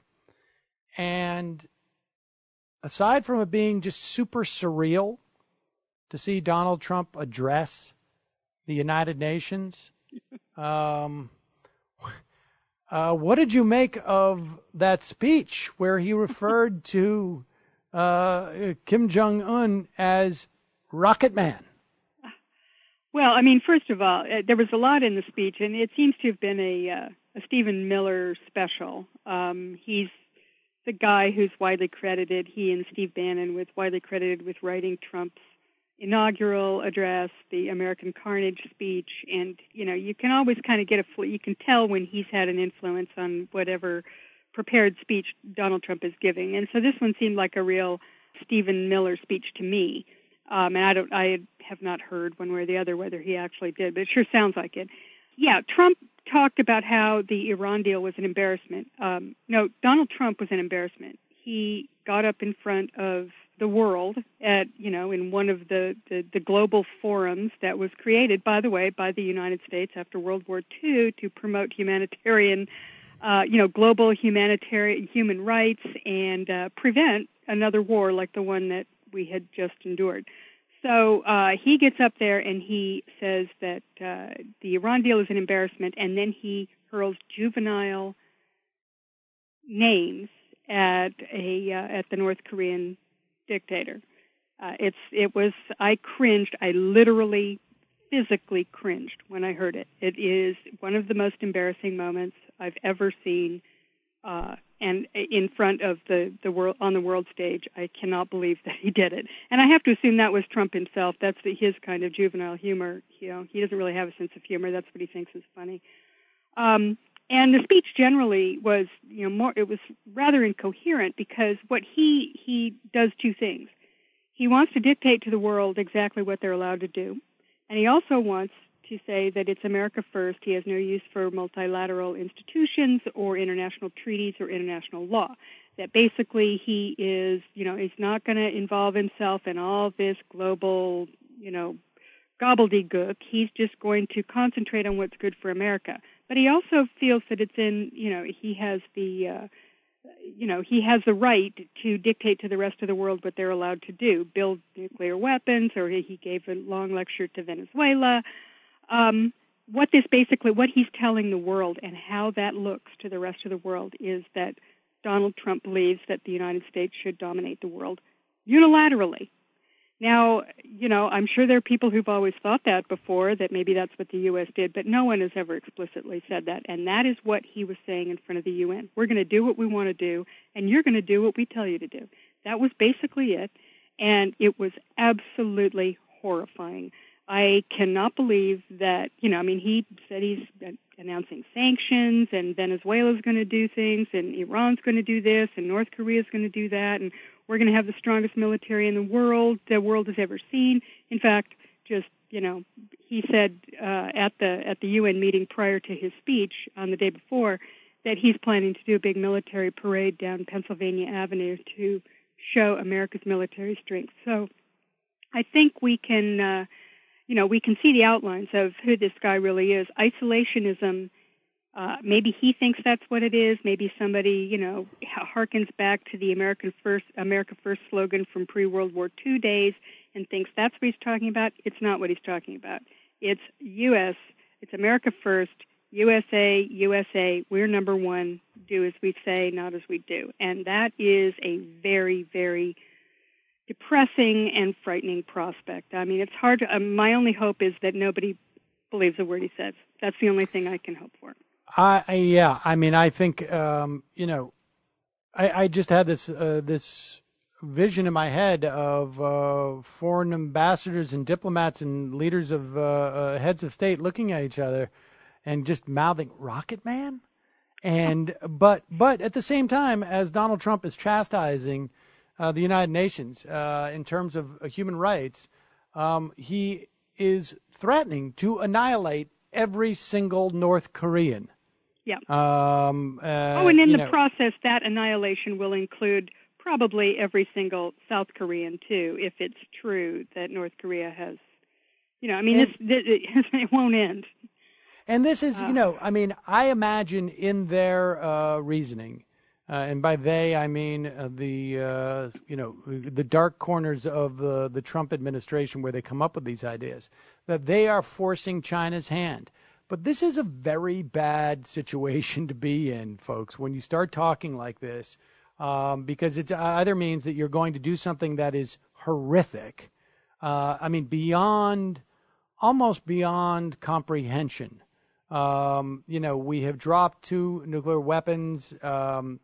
[SPEAKER 1] and aside from it being just super surreal to see Donald Trump address the United Nations, um, uh, what did you make of that speech where he referred to uh, Kim Jong-un as Rocket Man?
[SPEAKER 2] Well, I mean, first of all, uh, there was a lot in the speech, and it seems to have been a, uh, a Stephen Miller special. Um, he's the guy who's widely credited, he and Steve Bannon, with widely credited with writing Trump's inaugural address, the American Carnage speech, and, you know, you can always kind of get a, fl- you can tell when he's had an influence on whatever prepared speech Donald Trump is giving. And so this one seemed like a real Stephen Miller speech to me. Um, and I don't, I have not heard one way or the other whether he actually did, but it sure sounds like it. Yeah, Trump talked about how the Iran deal was an embarrassment. Um, no, Donald Trump was an embarrassment. He got up in front of the world at, you know, in one of the, the, the global forums that was created, by the way, by the United States after World War Two to promote humanitarian, uh, you know, global humanitarian human rights and uh, prevent another war like the one that we had just endured. So uh, he gets up there and he says that uh, the Iran deal is an embarrassment, and then he hurls juvenile names at a uh, at the North Korean dictator. Uh, it's it was I cringed. I literally, physically cringed when I heard it. It is one of the most embarrassing moments I've ever seen. Uh, and in front of the, the world on the world stage, I cannot believe that he did it. And I have to assume that was Trump himself. That's the, his kind of juvenile humor. You know, he doesn't really have a sense of humor. That's what he thinks is funny. Um, and the speech generally was, you know, more. It was rather incoherent because what he he does two things. He wants to dictate to the world exactly what they're allowed to do, and he also wants to say that it's America first. He has no use for multilateral institutions or international treaties or international law. That basically he is, you know, he's not going to involve himself in all this global, you know, gobbledygook. He's just going to concentrate on what's good for America. But he also feels that it's in, you know, he has the, uh, you know, he has the right to dictate to the rest of the world what they're allowed to do, build nuclear weapons, or he gave a long lecture to Venezuela. Um, what this basically, what he's telling the world and how that looks to the rest of the world is that Donald Trump believes that the United States should dominate the world unilaterally. Now, you know, I'm sure there are people who've always thought that before, that maybe that's what the U S did, but no one has ever explicitly said that. And that is what he was saying in front of the U N. We're going to do what we want to do, and you're going to do what we tell you to do. That was basically it, and it was absolutely horrifying. I cannot believe that, you know, I mean, he said he's announcing sanctions, and Venezuela's going to do things, and Iran's going to do this, and North Korea's going to do that, and we're going to have the strongest military in the world the world has ever seen. In fact, just, you know, he said uh, at the at the U N meeting prior to his speech on the day before that he's planning to do a big military parade down Pennsylvania Avenue to show America's military strength. So I think we can... Uh, You know, we can see the outlines of who this guy really is. Isolationism, uh, maybe he thinks that's what it is. Maybe somebody, you know, harkens back to the American First, America First slogan from pre-World War Two days and thinks that's what he's talking about, it's not what he's talking about. It's U S, it's America first, U S A, U S A, we're number one, do as we say, not as we do. And that is a very, very depressing and frightening prospect. I mean, it's hard to, um, my only hope is that nobody believes a word he says. That's the only thing I can hope for.
[SPEAKER 1] I, I yeah, I mean, I think, um, you know, I, I just had this, uh, this vision in my head of uh, foreign ambassadors and diplomats and leaders of uh, uh, heads of state looking at each other and just mouthing "Rocket Man," and but but at the same time, as Donald Trump is chastising uh, the United Nations uh, in terms of uh, human rights, um, he is threatening to annihilate every single North Korean.
[SPEAKER 2] Yeah.
[SPEAKER 1] Um, uh,
[SPEAKER 2] oh, and in the
[SPEAKER 1] know, process,
[SPEAKER 2] that annihilation will include probably every single South Korean too, if it's true that North Korea has, you know, I mean, and, this, this it won't end.
[SPEAKER 1] And this is, you know, I mean, I imagine in their uh, reasoning, uh, and by they I mean uh, the, uh, you know, the dark corners of the, the Trump administration where they come up with these ideas, that they are forcing China's hand. But this is a very bad situation to be in, folks, when you start talking like this, um, because it either means that you're going to do something that is horrific, uh, I mean, beyond, almost beyond comprehension. Um, you know, we have dropped two nuclear weapons um,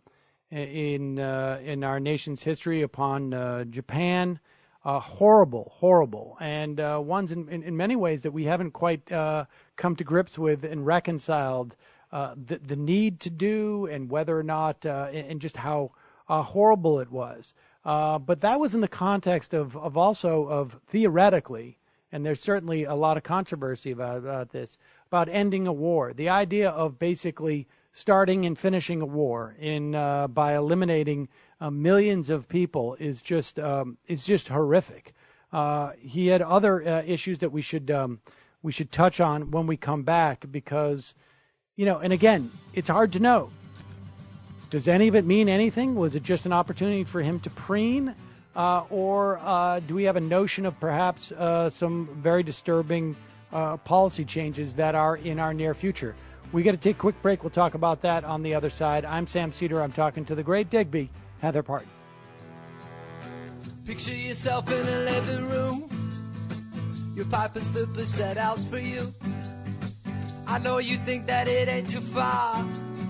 [SPEAKER 1] in uh, in our nation's history upon uh, Japan. Uh, horrible, horrible, and uh, ones in, in, in many ways that we haven't quite uh, come to grips with and reconciled uh, the, the need to do, and whether or not, uh, and just how uh, horrible it was. Uh, but that was in the context of, of also of theoretically, and there's certainly a lot of controversy about, about this, about ending a war. The idea of basically starting and finishing a war in uh, by eliminating uh, millions of people is just um, is just horrific. Uh, he had other uh, issues that we should um, we should touch on when we come back, because, you know, and again, it's hard to know. Does any of it mean anything? Was it just an opportunity for him to preen? Uh, or uh, do we have a notion of perhaps uh, some very disturbing uh, policy changes that are in our near future? We got to take a quick break. We'll talk about that on the other side. I'm Sam Seder. I'm talking to the great Digby, Heather Parton.
[SPEAKER 3] Picture yourself in a living room, your pipe and slippers set out for you. I know you think that it ain't too far,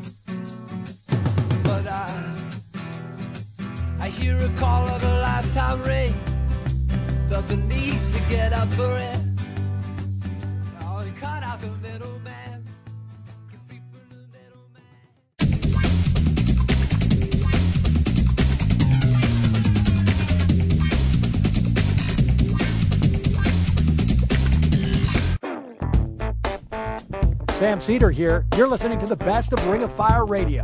[SPEAKER 3] but I I hear a call of a lifetime ring. Felt the need to get up for it. Oh, and cut out the middleman. Get free from the middleman.
[SPEAKER 1] Sam Seder here. You're listening to the best of Ring of Fire Radio.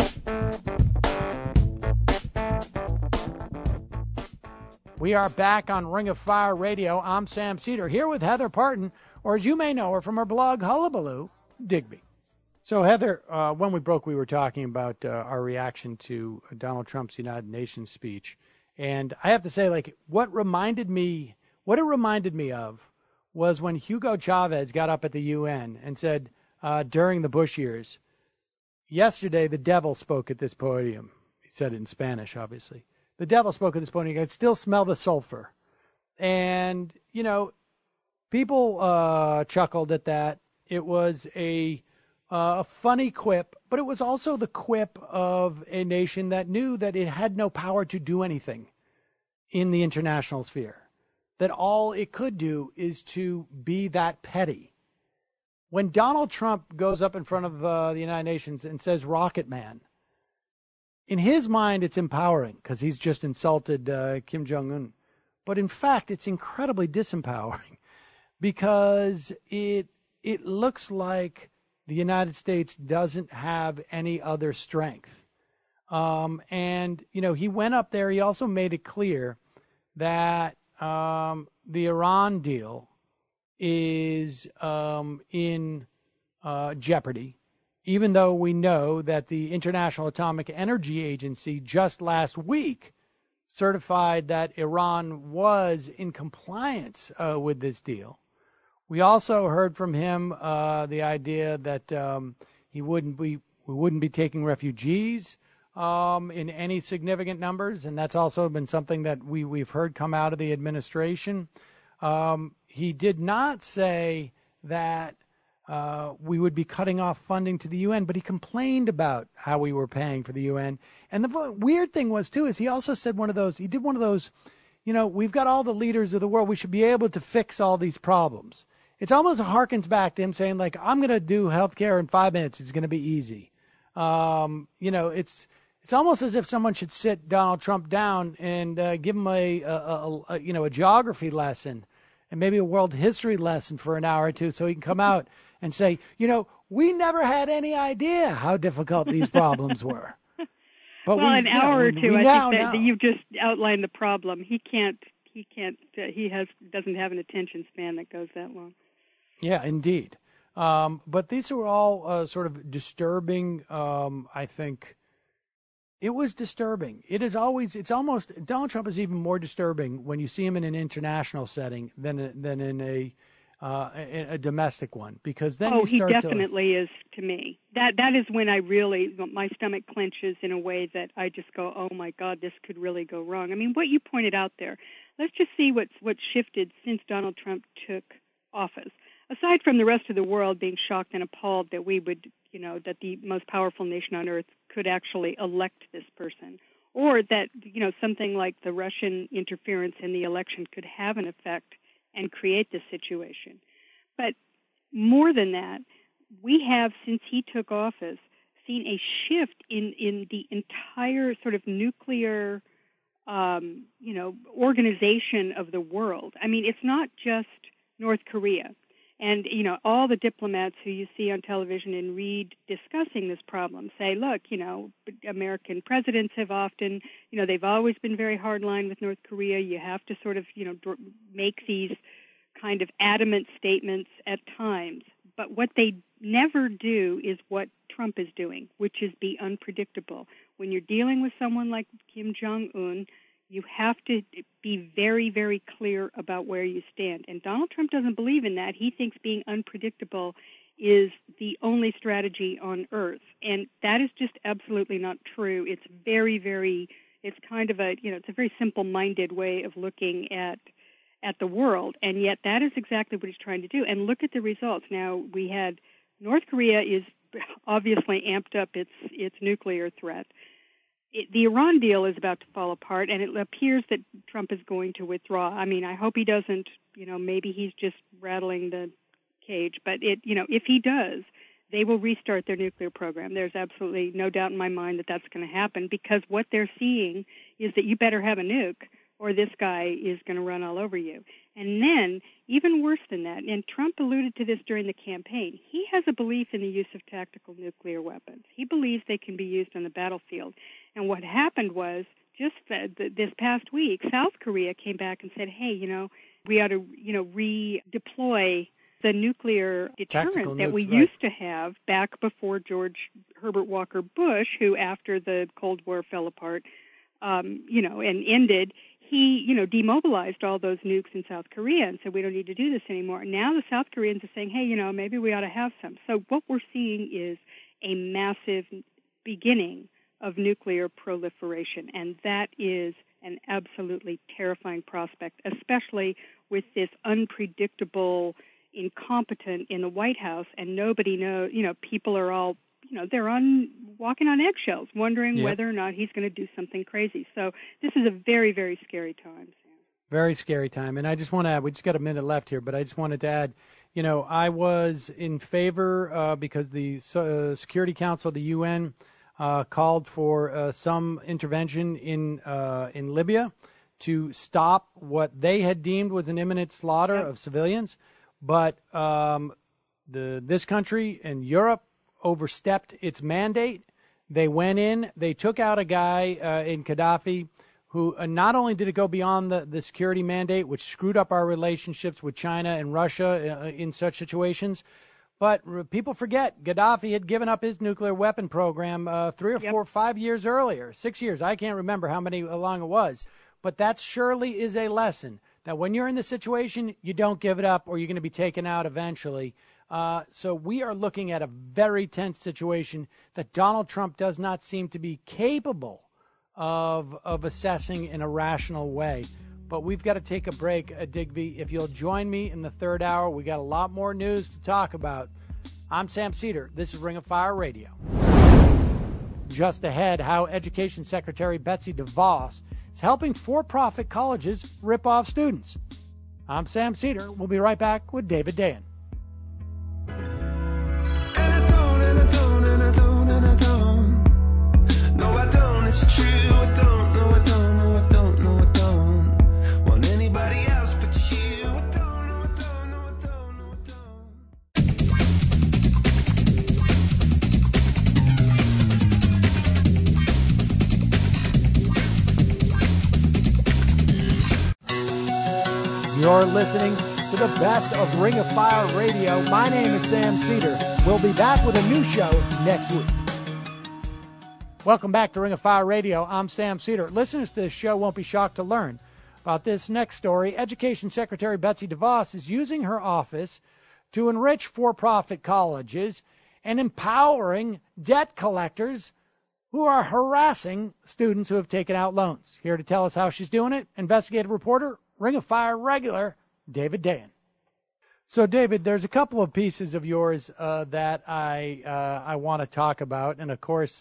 [SPEAKER 1] We are back on Ring of Fire Radio. I'm Sam Seder, here with Heather Parton, or as you may know her from her blog, Hullabaloo, Digby. So, Heather, uh, when we broke, we were talking about uh, our reaction to Donald Trump's United Nations speech. And I have to say, like, what reminded me, what it reminded me of was when Hugo Chavez got up at the U N and said, uh, during the Bush years, yesterday the devil spoke at this podium. He said it in Spanish, obviously. The devil spoke at this point. I could still smell the sulfur. And, you know, people uh, chuckled at that. It was a, uh, a funny quip, but it was also the quip of a nation that knew that it had no power to do anything in the international sphere, that all it could do is to be that petty. When Donald Trump goes up in front of uh, the United Nations and says Rocket Man, in his mind, it's empowering because he's just insulted uh, Kim Jong-un. But in fact, it's incredibly disempowering because it it looks like the United States doesn't have any other strength. Um, and, you know, he went up there. He also made it clear that um, the Iran deal is um, in uh, jeopardy, even though we know that the International Atomic Energy Agency just last week certified that Iran was in compliance uh, with this deal. We also heard from him uh, the idea that um, he wouldn't be we wouldn't be taking refugees um, in any significant numbers, and that's also been something that we we've heard come out of the administration. Um, he did not say that uh, we would be cutting off funding to the U N, but he complained about how we were paying for the U N. And the weird thing was, too, is he also said one of those, he did one of those, you know, we've got all the leaders of the world. We should be able to fix all these problems. It's almost harkens back to him saying, like, I'm going to do healthcare in five minutes. It's going to be easy. Um, you know, it's it's almost as if someone should sit Donald Trump down and uh, give him a, a, a, a, you know, a geography lesson and maybe a world history lesson for an hour or two so he can come out and say, you know, we never had any idea how difficult these problems were. But
[SPEAKER 2] well,
[SPEAKER 1] we,
[SPEAKER 2] an
[SPEAKER 1] know,
[SPEAKER 2] hour or
[SPEAKER 1] we,
[SPEAKER 2] two,
[SPEAKER 1] we
[SPEAKER 2] I
[SPEAKER 1] now
[SPEAKER 2] think that
[SPEAKER 1] know.
[SPEAKER 2] you've just outlined the problem. He can't, he can't, uh, he has doesn't have an attention span that goes that long.
[SPEAKER 1] Yeah, indeed. Um, but these were all uh, sort of disturbing, um, I think. It was disturbing. It is always, it's almost, Donald Trump is even more disturbing when you see him in an international setting than than in a uh, a, a domestic one, because then
[SPEAKER 2] oh,
[SPEAKER 1] you start
[SPEAKER 2] he definitely
[SPEAKER 1] to,
[SPEAKER 2] is to me. That that is when I really, my stomach clenches in a way that I just go, oh my God, this could really go wrong. I mean, what you pointed out there, let's just see what's what shifted since Donald Trump took office. Aside from the rest of the world being shocked and appalled that we would, you know, that the most powerful nation on earth could actually elect this person, or that, you know, something like the Russian interference in the election could have an effect and create this situation. But more than that, we have, since he took office, seen a shift in, in the entire sort of nuclear, um, you know, organization of the world. I mean, it's not just North Korea. And, you know, all the diplomats who you see on television and read discussing this problem say, look, you know, American presidents have often, you know, they've always been very hardline with North Korea. You have to sort of, you know, make these kind of adamant statements at times. But what they never do is what Trump is doing, which is be unpredictable. When you're dealing with someone like Kim Jong-un, you have to be very, very clear about where you stand. And Donald Trump doesn't believe in that. He thinks being unpredictable is the only strategy on earth. And that is just absolutely not true. It's very, very, it's kind of a, you know, it's a very simple-minded way of looking at at the world. And yet that is exactly what he's trying to do. And look at the results. Now, we had North Korea is obviously amped up its its nuclear threat. It, the Iran deal is about to fall apart, and it appears that Trump is going to withdraw. I mean, I hope he doesn't, you know, maybe he's just rattling the cage. But, it, you know, if he does, they will restart their nuclear program. There's absolutely no doubt in my mind that that's going to happen, because what they're seeing is that you better have a nuke or this guy is going to run all over you. And then, even worse than that, and Trump alluded to this during the campaign, he has a belief in the use of tactical nuclear weapons. He believes they can be used on the battlefield. And what happened was, just the, the, this past week, South Korea came back and said, hey, you know, we ought to, you know, redeploy the nuclear deterrent
[SPEAKER 1] Tactical
[SPEAKER 2] that
[SPEAKER 1] nukes,
[SPEAKER 2] we
[SPEAKER 1] right.
[SPEAKER 2] used to have back before George Herbert Walker Bush, who, after the Cold War fell apart, um, you know, and ended, he, you know, demobilized all those nukes in South Korea and said, we don't need to do this anymore. Now the South Koreans are saying, hey, you know, maybe we ought to have some. So what we're seeing is a massive beginning of nuclear proliferation, and that is an absolutely terrifying prospect, especially with this unpredictable, incompetent in the White House, and nobody knows, you know, people are all, you know, they're on walking on eggshells, wondering
[SPEAKER 1] Yep.
[SPEAKER 2] whether or not he's going to do something crazy. So this is a very, very scary time, Sam.
[SPEAKER 1] Very scary time. And I just want to add, we just got a minute left here, but I just wanted to add, you know, I was in favor uh, because the uh, Security Council of the U N uh, called for uh, some intervention in uh, in Libya to stop what they had deemed was an imminent slaughter
[SPEAKER 2] Yep.
[SPEAKER 1] of civilians. But um, the this country and Europe overstepped its mandate. They went in, they took out a guy uh, in Gaddafi who uh, not only did it go beyond the, the security mandate, which screwed up our relationships with China and Russia uh, in such situations, But people forget Gaddafi had given up his nuclear weapon program uh, three or
[SPEAKER 2] Yep.
[SPEAKER 1] four, five years earlier, six years. I can't remember how many how long it was. But that surely is a lesson that when you're in the situation, you don't give it up or you're going to be taken out eventually. Uh, so we are looking at a very tense situation that Donald Trump does not seem to be capable of of assessing in a rational way. But we've got to take a break, uh, Digby. If you'll join me in the third hour, we got a lot more news to talk about. I'm Sam Cedar. This is Ring of Fire Radio. Just ahead, how Education Secretary Betsy DeVos is helping for-profit colleges rip off students. I'm Sam Cedar. We'll be right back with David Dayen.
[SPEAKER 3] And I don't, and I don't, and I don't, and I don't. No, I don't, it's true, I don't, no, I don't, no, I don't, no, I don't. Want anybody else but you, I don't, no, I don't, no, I don't, no, I
[SPEAKER 1] don't. You're listening to the best of Ring of Fire Radio. My name is Sam Cedar. We'll be back with a new show next week. Welcome back to Ring of Fire Radio. I'm Sam Cedar. Listeners to this show won't be shocked to learn about this next story. Education Secretary Betsy DeVos is using her office to enrich for-profit colleges and empowering debt collectors who are harassing students who have taken out loans. Here to tell us how she's doing it, investigative reporter, Ring of Fire regular, David Dayen. So, David, there's a couple of pieces of yours uh, that I uh, I want to talk about, and of course,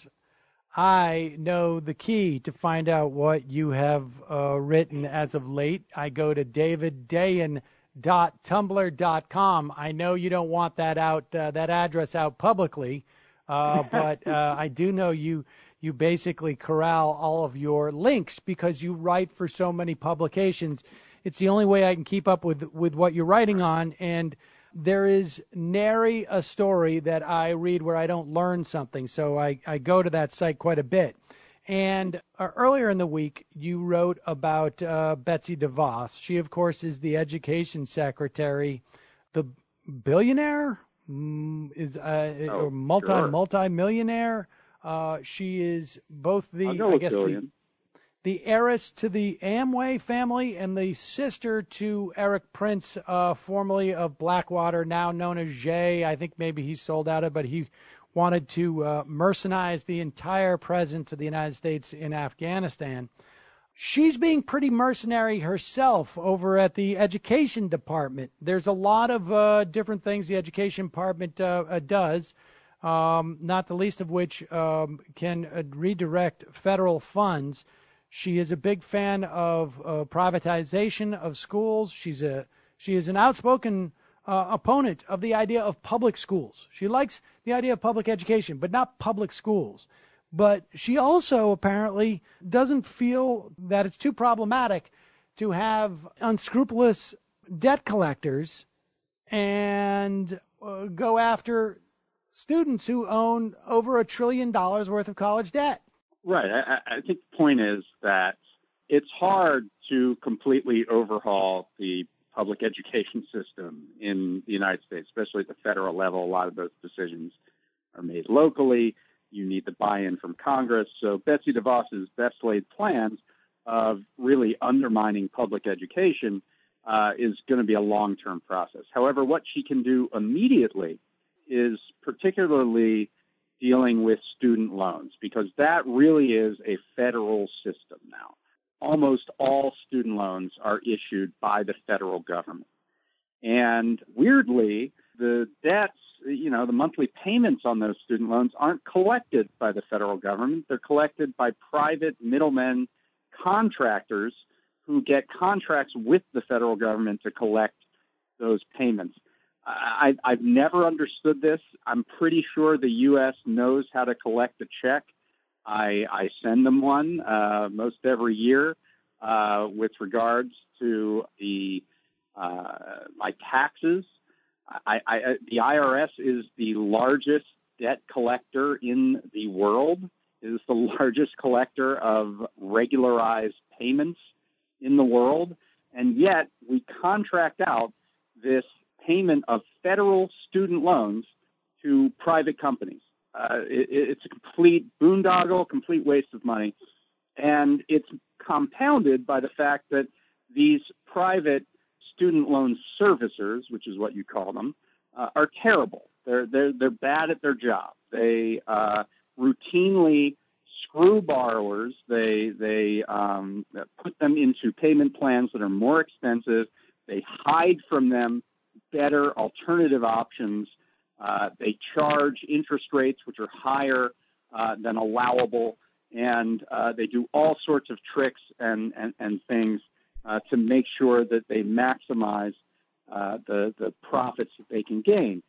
[SPEAKER 1] I know the key to find out what you have uh, written as of late. I go to david dayen dot tumblr dot com. I know you don't want that out, uh, that address out publicly, uh, but uh, I do know you you basically corral all of your links because you write for so many publications. It's the only way I can keep up with, with what you're writing on, and there is nary a story that I read where I don't learn something, so I, I go to that site quite a bit. And uh, earlier in the week, you wrote about uh, Betsy DeVos. She, of course, is the education secretary, the billionaire, mm, is uh,
[SPEAKER 5] oh,
[SPEAKER 1] multi
[SPEAKER 5] sure.
[SPEAKER 1] multi-millionaire. Uh, she is both the,
[SPEAKER 5] I'll go
[SPEAKER 1] I
[SPEAKER 5] with
[SPEAKER 1] guess,
[SPEAKER 5] billion.
[SPEAKER 1] the, the heiress to the Amway family and the sister to Eric Prince, uh, formerly of Blackwater, now known as Jay. I think maybe he sold out of it, but he wanted to uh, mercenarize the entire presence of the United States in Afghanistan. She's being pretty mercenary herself over at the education department. There's a lot of uh, different things the education department uh, uh, does, um, not the least of which um, can uh, redirect federal funds. She is a big fan of uh, privatization of schools. She's a she is an outspoken uh, opponent of the idea of public schools. She likes the idea of public education, but not public schools. But she also apparently doesn't feel that it's too problematic to have unscrupulous debt collectors and uh, go after students who own over a trillion dollars worth of college debt.
[SPEAKER 5] Right. I, I think the point is that it's hard to completely overhaul the public education system in the United States, especially at the federal level. A lot of those decisions are made locally. You need the buy-in from Congress. So Betsy DeVos's best laid plans of really undermining public education uh, is going to be a long-term process. However, what she can do immediately is particularly dealing with student loans, because that really is a federal system now. Almost all student loans are issued by the federal government. And weirdly, the debts, you know, the monthly payments on those student loans aren't collected by the federal government. They're collected by private middlemen, contractors who get contracts with the federal government to collect those payments. I, I've never understood this. I'm pretty sure the U S knows how to collect a check. I, I send them one uh, most every year uh, with regards to the uh, my taxes. I, I, the I R S is the largest debt collector in the world. It is the largest collector of regularized payments in the world, and yet we contract out this payment of federal student loans to private companies. Uh, it, it's a complete boondoggle, complete waste of money. And it's compounded by the fact that these private student loan servicers, which is what you call them, uh, are terrible. They're, they're, they're bad at their job. They uh, routinely screw borrowers. They, they um, put them into payment plans that are more expensive. They hide from them better alternative options. Uh, they charge interest rates which are higher uh, than allowable, and uh, they do all sorts of tricks and, and, and things uh, to make sure that they maximize uh, the, the profits that they can gain.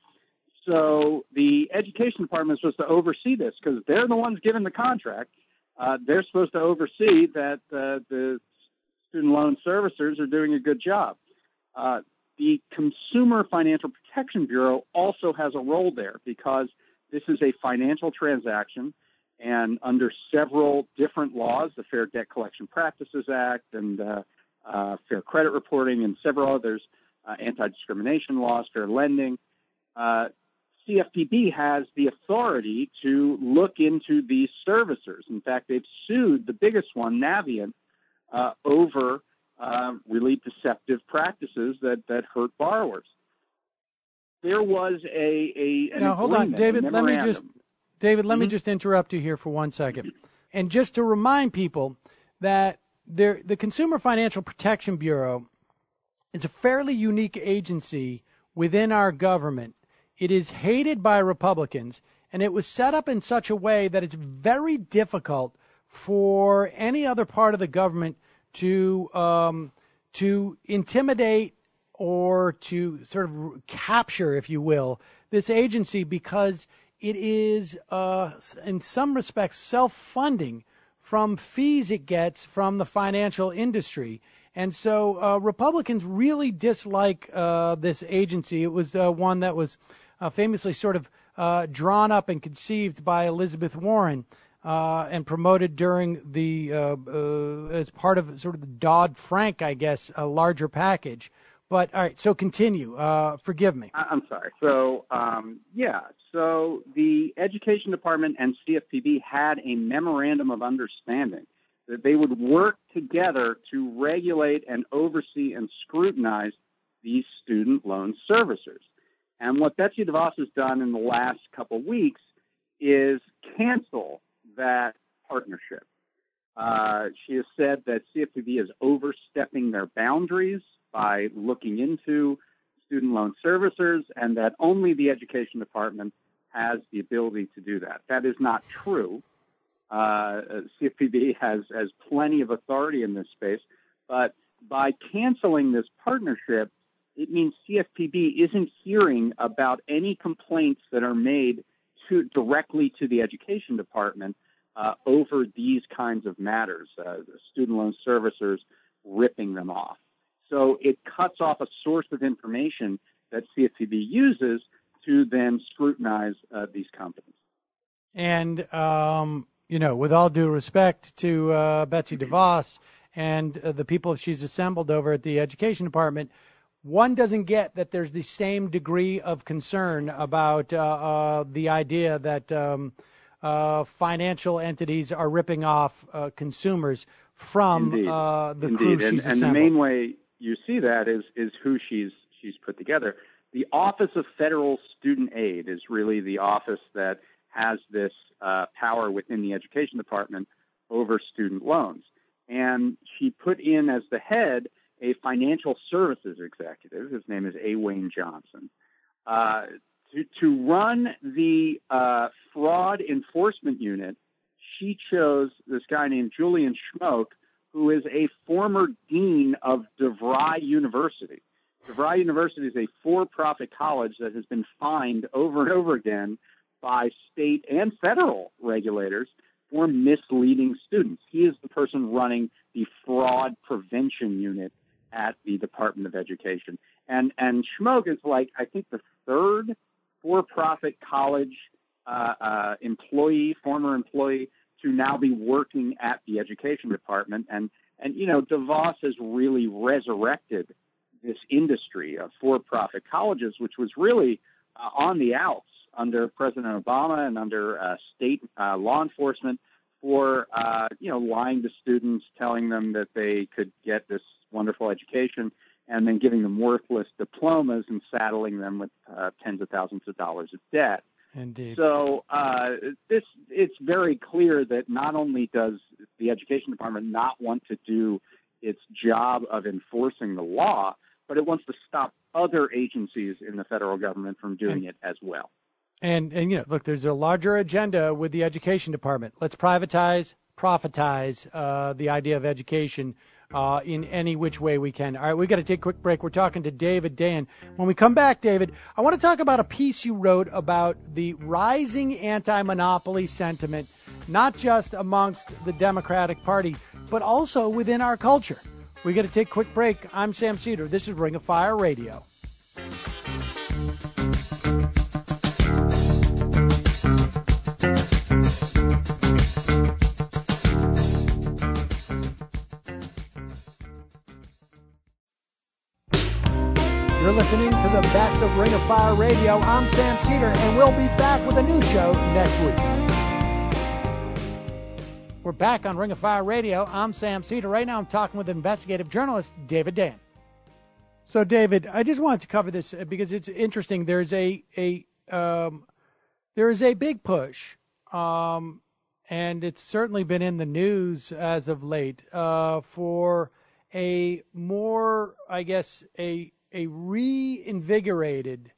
[SPEAKER 5] So the education department is supposed to oversee this because they're the ones given the contract. Uh, they're supposed to oversee that uh, the student loan servicers are doing a good job. Uh, the Consumer Financial Protection Bureau also has a role there because this is a financial transaction, and under several different laws, the Fair Debt Collection Practices Act and uh, uh, Fair Credit Reporting and several others, uh, anti-discrimination laws, fair lending, uh, C F P B has the authority to look into these servicers. In fact, they've sued the biggest one, Navient, uh, over uh, really deceptive practices that, that hurt borrowers. There was a, a an
[SPEAKER 1] now hold on, David. Let me just David. Let mm-hmm. me just interrupt you here for one second, and just to remind people that there, the Consumer Financial Protection Bureau is a fairly unique agency within our government. It is hated by Republicans, and it was set up in such a way that it's very difficult for any other part of the government to um, to intimidate or to sort of capture, if you will, this agency because it is, uh, in some respects, self-funding from fees it gets from the financial industry. And so uh, Republicans really dislike uh, this agency. It was uh, one that was Uh, famously sort of uh, drawn up and conceived by Elizabeth Warren uh, and promoted during the, uh, uh, as part of sort of the Dodd-Frank, I guess, a larger package. But, all right, so continue. Uh, forgive me.
[SPEAKER 5] I'm sorry. So, um, yeah, so the Education Department and C F P B had a memorandum of understanding that they would work together to regulate and oversee and scrutinize these student loan servicers. And what Betsy DeVos has done in the last couple of weeks is cancel that partnership. Uh, she has said that C F P B is overstepping their boundaries by looking into student loan servicers and that only the Education Department has the ability to do that. That is not true. Uh, C F P B has, has plenty of authority in this space, but by canceling this partnership, it means C F P B isn't hearing about any complaints that are made to, directly to the Education Department uh, over these kinds of matters, uh, the student loan servicers ripping them off. So it cuts off a source of information that C F P B uses to then scrutinize uh, these companies.
[SPEAKER 1] And, um, you know, with all due respect to uh, Betsy DeVos and uh, the people she's assembled over at the Education Department, one doesn't get that there's the same degree of concern about uh, uh, the idea that um, uh, financial entities are ripping off uh, consumers from uh, the
[SPEAKER 5] Indeed.
[SPEAKER 1] crew
[SPEAKER 5] and,
[SPEAKER 1] she's
[SPEAKER 5] and
[SPEAKER 1] assembled.
[SPEAKER 5] the main way you see that is is who she's she's put together. The Office of Federal Student Aid is really the office that has this uh, power within the Education Department over student loans. And she put in as the head a financial services executive. His name is A. Wayne Johnson. Uh, to, to run the uh, fraud enforcement unit, she chose this guy named Julian Schmoke, who is a former dean of DeVry University. DeVry University is a for-profit college that has been fined over and over again by state and federal regulators for misleading students. He is the person running the fraud prevention unit at the Department of Education. And and Schmoke is like, I think, the third for-profit college uh, uh, employee, former employee, to now be working at the Education Department. And, and you know, DeVos has really resurrected this industry of for-profit colleges, which was really uh, on the outs under President Obama and under uh, state uh, law enforcement for, uh, you know, lying to students, telling them that they could get this wonderful education, and then giving them worthless diplomas and saddling them with uh, tens of thousands of dollars of debt.
[SPEAKER 1] Indeed.
[SPEAKER 5] So uh, this it's very clear that not only does the Education Department not want to do its job of enforcing the law, but it wants to stop other agencies in the federal government from doing it as well.
[SPEAKER 1] And, and you know, look, there's a larger agenda with the Education Department. Let's privatize, profitize uh, the idea of education uh, in any which way we can. All right, we've got to take a quick break. We're talking to David Dayen. When we come back, David, I want to talk about a piece you wrote about the rising anti-monopoly sentiment, not just amongst the Democratic Party, but also within our culture. We got to take a quick break. I'm Sam Cedar. This is Ring of Fire Radio. You're listening to the best of Ring of Fire Radio. I'm Sam Cedar, and we'll be back with a new show next week. We're back on Ring of Fire Radio. I'm Sam Cedar. Right now I'm talking with investigative journalist David Dayen. So, David, I just wanted to cover this because it's interesting. There's a a um, there is a big push, um, and it's certainly been in the news as of late, uh, for a more, I guess, a a reinvigorated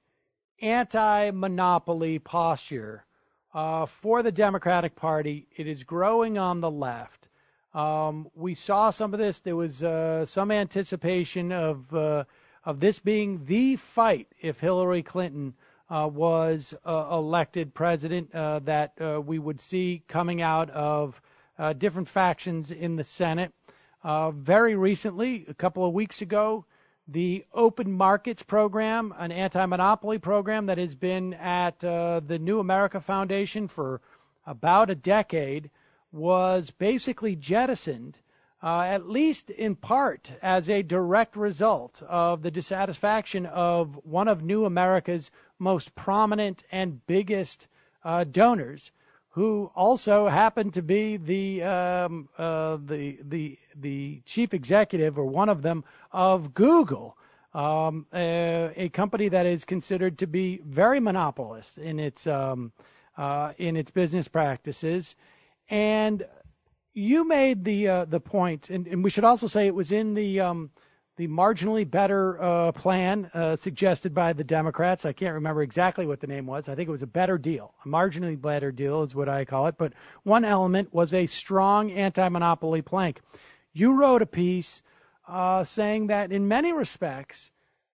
[SPEAKER 1] anti-monopoly posture uh, for the Democratic Party. It is growing on the left. Um, we saw some of this. There was uh, some anticipation of uh, of this being the fight if Hillary Clinton uh, was uh, elected president, uh, that uh, we would see coming out of uh, different factions in the Senate. Uh, very recently, a couple of weeks ago, the Open Markets Program, an anti-monopoly program that has been at uh, the New America Foundation for about a decade, was basically jettisoned, uh, at least in part as a direct result of the dissatisfaction of one of New America's most prominent and biggest uh, donors, who also happened to be the um, uh, the the the chief executive, or one of them, of Google, um, a, a company that is considered to be very monopolist in its um, uh, in its business practices. And you made the uh, the point, and, and we should also say it was in the um, the marginally better uh, plan uh, suggested by the Democrats. I can't remember exactly what the name was. I think it was a better deal. A marginally better deal is what I call it. But one element was a strong anti-monopoly plank. You wrote a piece uh, saying that in many respects,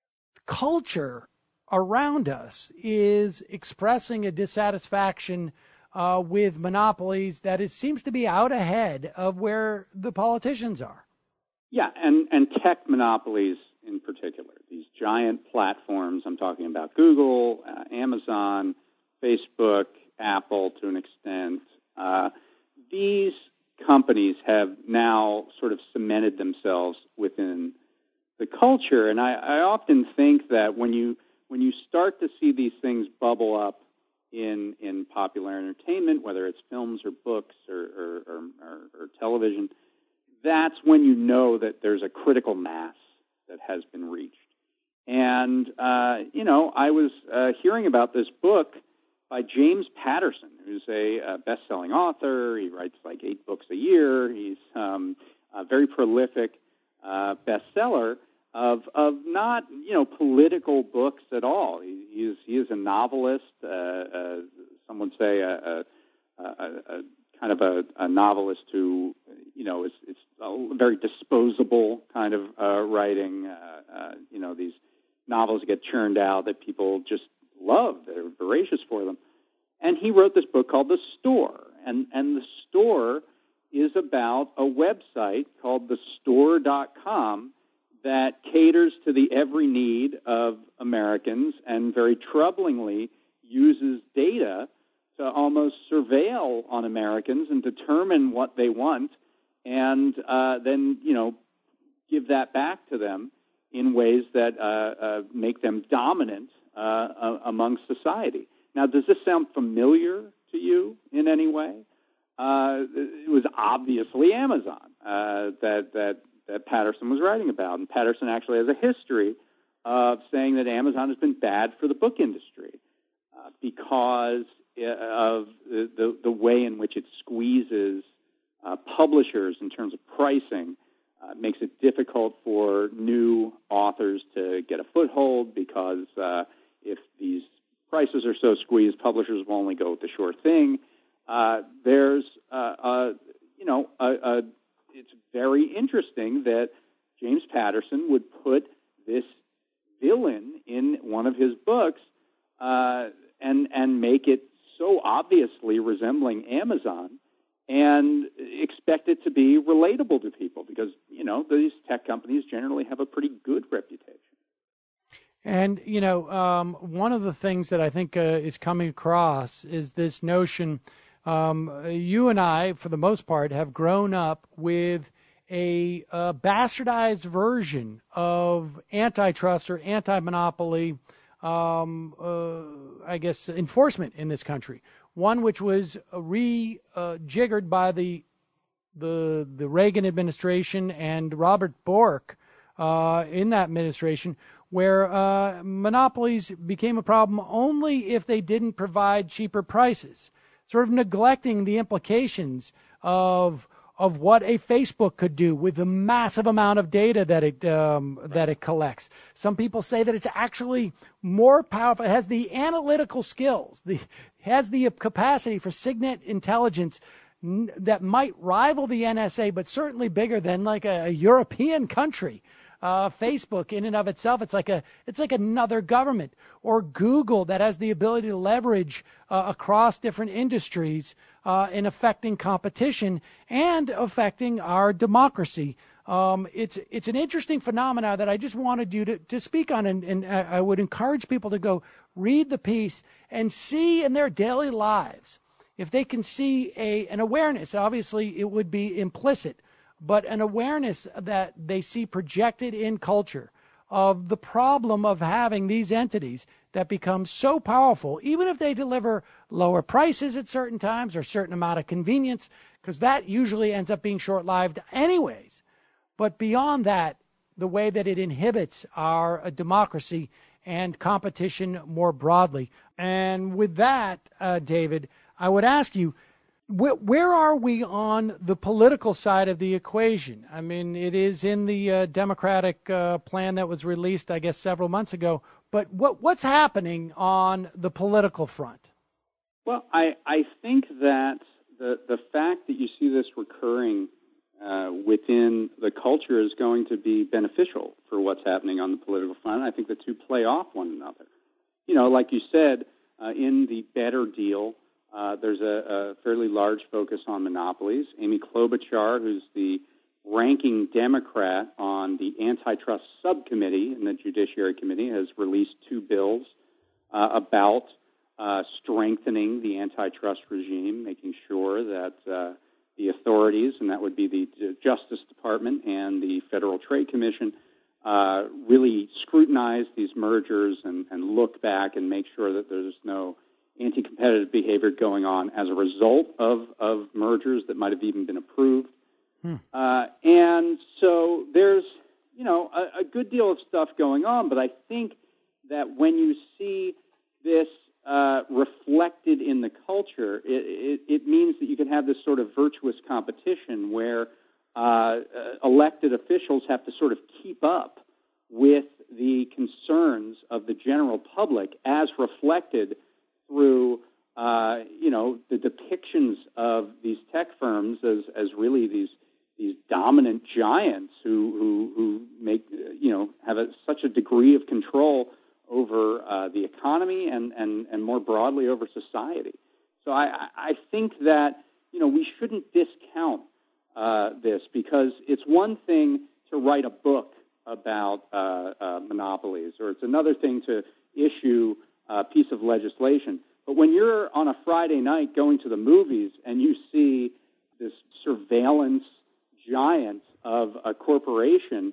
[SPEAKER 1] culture around us is expressing a dissatisfaction uh, with monopolies that it seems to be out ahead of where the politicians are.
[SPEAKER 5] Yeah, and, and tech monopolies in particular, these giant platforms. I'm talking about Google, uh, Amazon, Facebook, Apple to an extent. Uh, these companies have now sort of cemented themselves within the culture, and I, I often think that when you when you start to see these things bubble up in in popular entertainment, whether it's films or books or, or, or, or, or television, that's when you know that there's a critical mass that has been reached. And, uh, you know, I was uh, hearing about this book by James Patterson, who's a, a best-selling author. He writes like eight books a year. He's um, a very prolific uh, bestseller of of not, you know, political books at all. He, he, is, he is a novelist. Uh, uh, some would say a, a, a, a kind of a, a novelist who, you know, is it's a very disposable kind of uh, writing. Uh, uh, you know, these novels get churned out that people just love. They're voracious for them. And he wrote this book called The Store. And, and The Store is about a website called the store dot com that caters to the every need of Americans and very troublingly uses data to almost surveil on Americans and determine what they want, and uh, then, you know, give that back to them in ways that uh, uh, make them dominant uh, uh, among society. Now, does this sound familiar to you in any way? Uh, it was obviously Amazon uh, that, that, that Patterson was writing about, and Patterson actually has a history of saying that Amazon has been bad for the book industry uh, because of the, the, the way in which it squeezes uh, publishers in terms of pricing. Uh, makes it difficult for new authors to get a foothold because uh, if these prices are so squeezed, publishers will only go with the sure thing. Uh, there's, uh, uh, you know, a, a, it's very interesting that James Patterson would put this villain in one of his books uh, and and make it so obviously resembling Amazon and expect it to be relatable to people because, you know, these tech companies generally have a pretty good reputation.
[SPEAKER 1] And, you know, um, one of the things that I think uh, is coming across is this notion, um, you and I, for the most part, have grown up with a, a bastardized version of antitrust or anti-monopoly, um, uh, I guess, enforcement in this country. One which was re-jiggered uh, by the, the the Reagan administration and Robert Bork uh, in that administration, where uh, monopolies became a problem only if they didn't provide cheaper prices, sort of neglecting the implications of of what a Facebook could do with the massive amount of data that it um, that it collects. Some people say that it's actually more powerful. It has the analytical skills, the has the capacity for signet intelligence n- that might rival the N S A, but certainly bigger than like a, a European country. Uh, Facebook, in and of itself, it's like a it's like another government. Or Google, that has the ability to leverage uh, across different industries uh, in affecting competition and affecting our democracy. Um, it's it's an interesting phenomenon that I just wanted you to, to speak on, and, and I would encourage people to go read the piece and see in their daily lives if they can see a an awareness. Obviously, it would be implicit, but an awareness that they see projected in culture of the problem of having these entities that become so powerful, even if they deliver lower prices at certain times or certain amount of convenience, because that usually ends up being short-lived anyways. But beyond that, the way that it inhibits our uh, democracy and competition more broadly. And with that, uh, David, I would ask you, where are we on the political side of the equation? I mean, it is in the uh, Democratic uh, plan that was released, I guess, several months ago. But what what's happening on the political front?
[SPEAKER 5] Well, I, I think that the, the fact that you see this recurring uh, within the culture is going to be beneficial for what's happening on the political front. I think the two play off one another. You know, like you said, uh, in the Better deal, Uh, there's a, a fairly large focus on monopolies. Amy Klobuchar, who's the ranking Democrat on the antitrust subcommittee in the Judiciary Committee, has released two bills uh, about uh, strengthening the antitrust regime, making sure that uh, the authorities, and that would be the Justice Department and the Federal Trade Commission, uh, really scrutinize these mergers and, and look back and make sure that there's no anti-competitive behavior going on as a result of, of mergers that might have even been approved. Hmm. Uh, and so there's, you know, a, a good deal of stuff going on, but I think that when you see this uh, reflected in the culture, it, it, it means that you can have this sort of virtuous competition where uh, elected officials have to sort of keep up with the concerns of the general public as reflected through, uh, you know, the depictions of these tech firms as, as really these these dominant giants who who, who make, you know, have a, such a degree of control over uh, the economy and, and, and more broadly over society. So I, I think that, you know, we shouldn't discount uh, this because it's one thing to write a book about uh, uh, monopolies, or it's another thing to issue Uh, piece of legislation. But when you're on a Friday night going to the movies and you see this surveillance giant of a corporation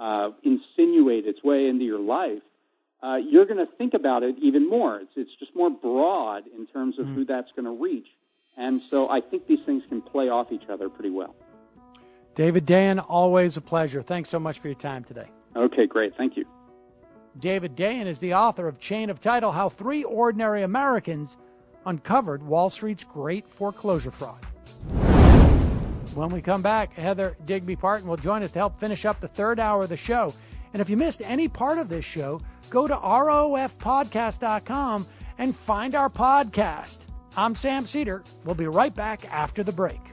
[SPEAKER 5] uh, insinuate its way into your life, uh, you're going to think about it even more. It's, it's just more broad in terms of mm. who that's going to reach. And so I think these things can play off each other pretty well.
[SPEAKER 1] David Dayen, always a pleasure. Thanks so much for your time today.
[SPEAKER 5] Okay, great. Thank you.
[SPEAKER 1] David Dayen is the author of Chain of Title, How Three Ordinary Americans Uncovered Wall Street's Great Foreclosure Fraud. When we come back, Heather Digby Parton will join us to help finish up the third hour of the show. And if you missed any part of this show, go to R O F podcast dot com and find our podcast. I'm Sam Cedar. We'll be right back after the break.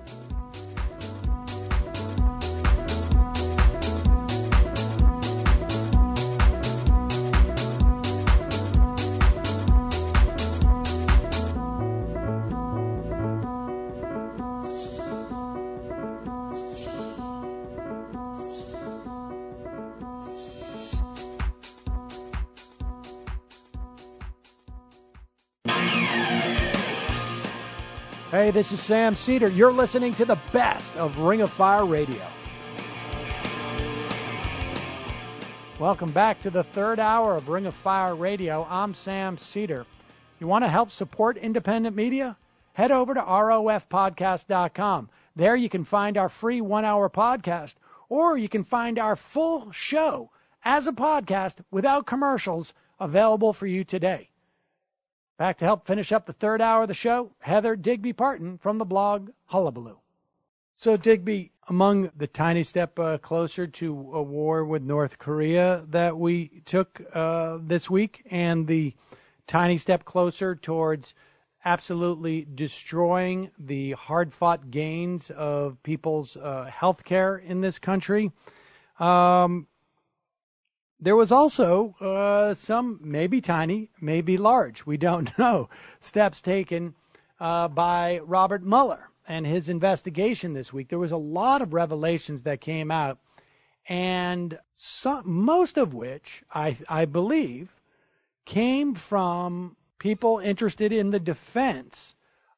[SPEAKER 1] Hey, this is Sam Cedar. You're listening to the best of Ring of Fire Radio. Welcome back to the third hour of Ring of Fire Radio. I'm Sam Cedar. You want to help support independent media? Head over to R O F podcast dot com. There you can find our free one-hour podcast, or you can find our full show as a podcast without commercials available for you today. Back to help finish up the third hour of the show, Heather Digby Parton from the blog Hullabaloo. So, Digby, among the tiny step uh, closer to a war with North Korea that we took uh, this week, and the tiny step closer towards absolutely destroying the hard-fought gains of people's uh, health care in this country, um, there was also uh, some, maybe tiny, maybe large, we don't know, steps taken uh, by Robert Mueller and his investigation this week. There was a lot of revelations that came out, and some, most of which, I, I believe, came from people interested in the defense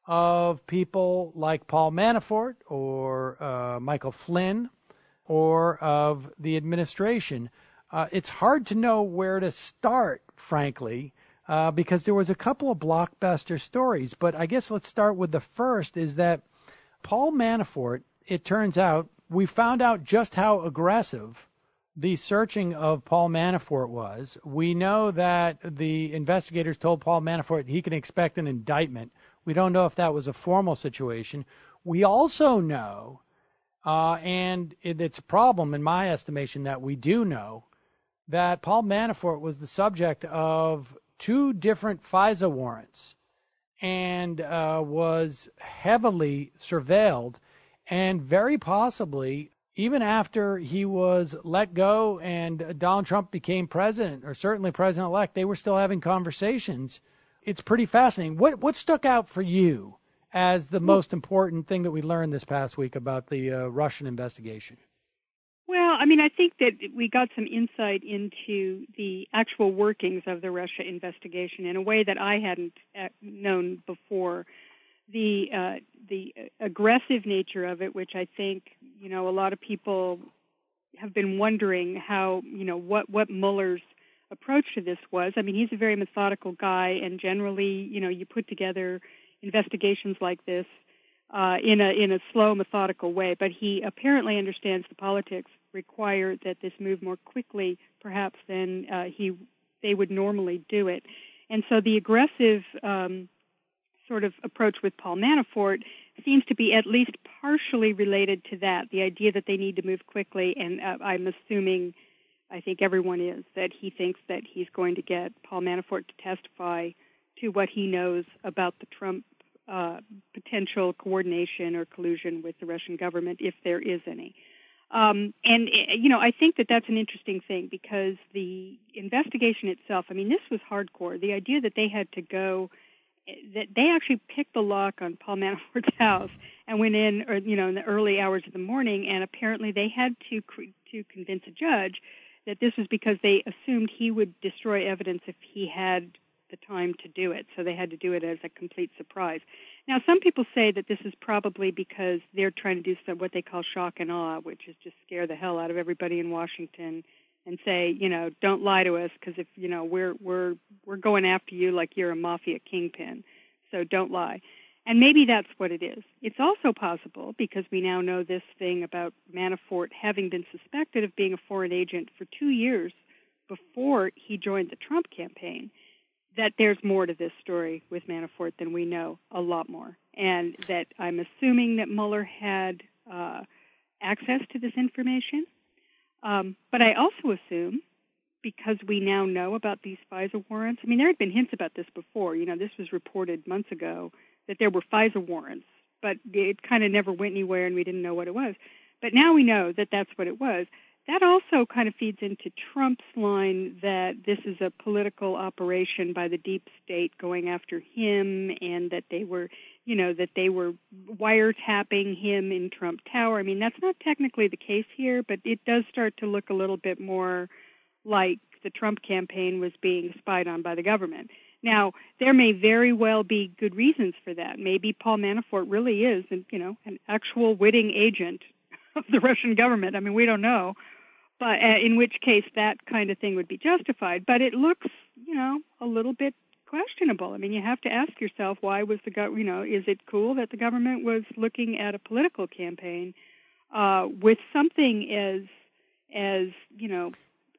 [SPEAKER 1] of people like Paul Manafort or uh, Michael Flynn or of the administration. Uh, it's hard to know where to start, frankly, uh, because there was a couple of blockbuster stories. But I guess let's start with the first, is that Paul Manafort, it turns out, we found out just how aggressive the searching of Paul Manafort was. We know that the investigators told Paul Manafort he can expect an indictment. We don't know if that was a formal situation. We also know, uh, and it's a problem in my estimation that we do know, that Paul Manafort was the subject of two different FISA warrants and uh, was heavily surveilled, and very possibly, even after he was let go and Donald Trump became president, or certainly president-elect, they were still having conversations. It's pretty fascinating. What what stuck out for you as the most important thing that we learned this past week about the uh, Russian investigation?
[SPEAKER 2] Well, I mean, I think that we got some insight into the actual workings of the Russia investigation in a way that I hadn't known before. The uh, the aggressive nature of it, which I think, you know, a lot of people have been wondering how, you know, what, what Mueller's approach to this was. I mean, he's a very methodical guy, and generally, you know, you put together investigations like this uh, in a in a slow, methodical way. But he apparently understands the politics require that this move more quickly, perhaps, than uh, he they would normally do it. And so the aggressive um, sort of approach with Paul Manafort seems to be at least partially related to that, the idea that they need to move quickly. And uh, I'm assuming, I think everyone is, that he thinks that he's going to get Paul Manafort to testify to what he knows about the Trump uh, potential coordination or collusion with the Russian government, if there is any. Um, and, you know, I think that that's an interesting thing, because the investigation itself, I mean, this was hardcore. The idea that they had to go, that they actually picked the lock on Paul Manafort's house and went in, or, you know, in the early hours of the morning, and apparently they had to to convince a judge that this was because they assumed he would destroy evidence if he had the time to do it. So they had to do it as a complete surprise. Now, some people say that this is probably because they're trying to do some, what they call shock and awe, which is just scare the hell out of everybody in Washington and say, you know, don't lie to us because if, you know, we're we're we're going after you like you're a mafia kingpin, so don't lie. And maybe that's what it is. It's also possible, because we now know this thing about Manafort having been suspected of being a foreign agent for two years before he joined the Trump campaign, that there's more to this story with Manafort than we know, a lot more. And that I'm assuming that Mueller had uh, access to this information. Um, but I also assume, because we now know about these FISA warrants, I mean, there had been hints about this before. You know, this was reported months ago that there were FISA warrants, but it kind of never went anywhere and we didn't know what it was. But now we know that that's what it was. That also kind of feeds into Trump's line that this is a political operation by the deep state going after him, and that they were, you know, that they were wiretapping him in Trump Tower. I mean, that's not technically the case here, but it does start to look a little bit more like the Trump campaign was being spied on by the government. Now, there may very well be good reasons for that. Maybe Paul Manafort really is, you know, an actual witting agent of the Russian government. I mean, we don't know. But uh, in which case that kind of thing would be justified. But it looks, you know, a little bit questionable. I mean, you have to ask yourself, why was the, go- you know, is it cool that the government was looking at a political campaign uh, with something as, as you know,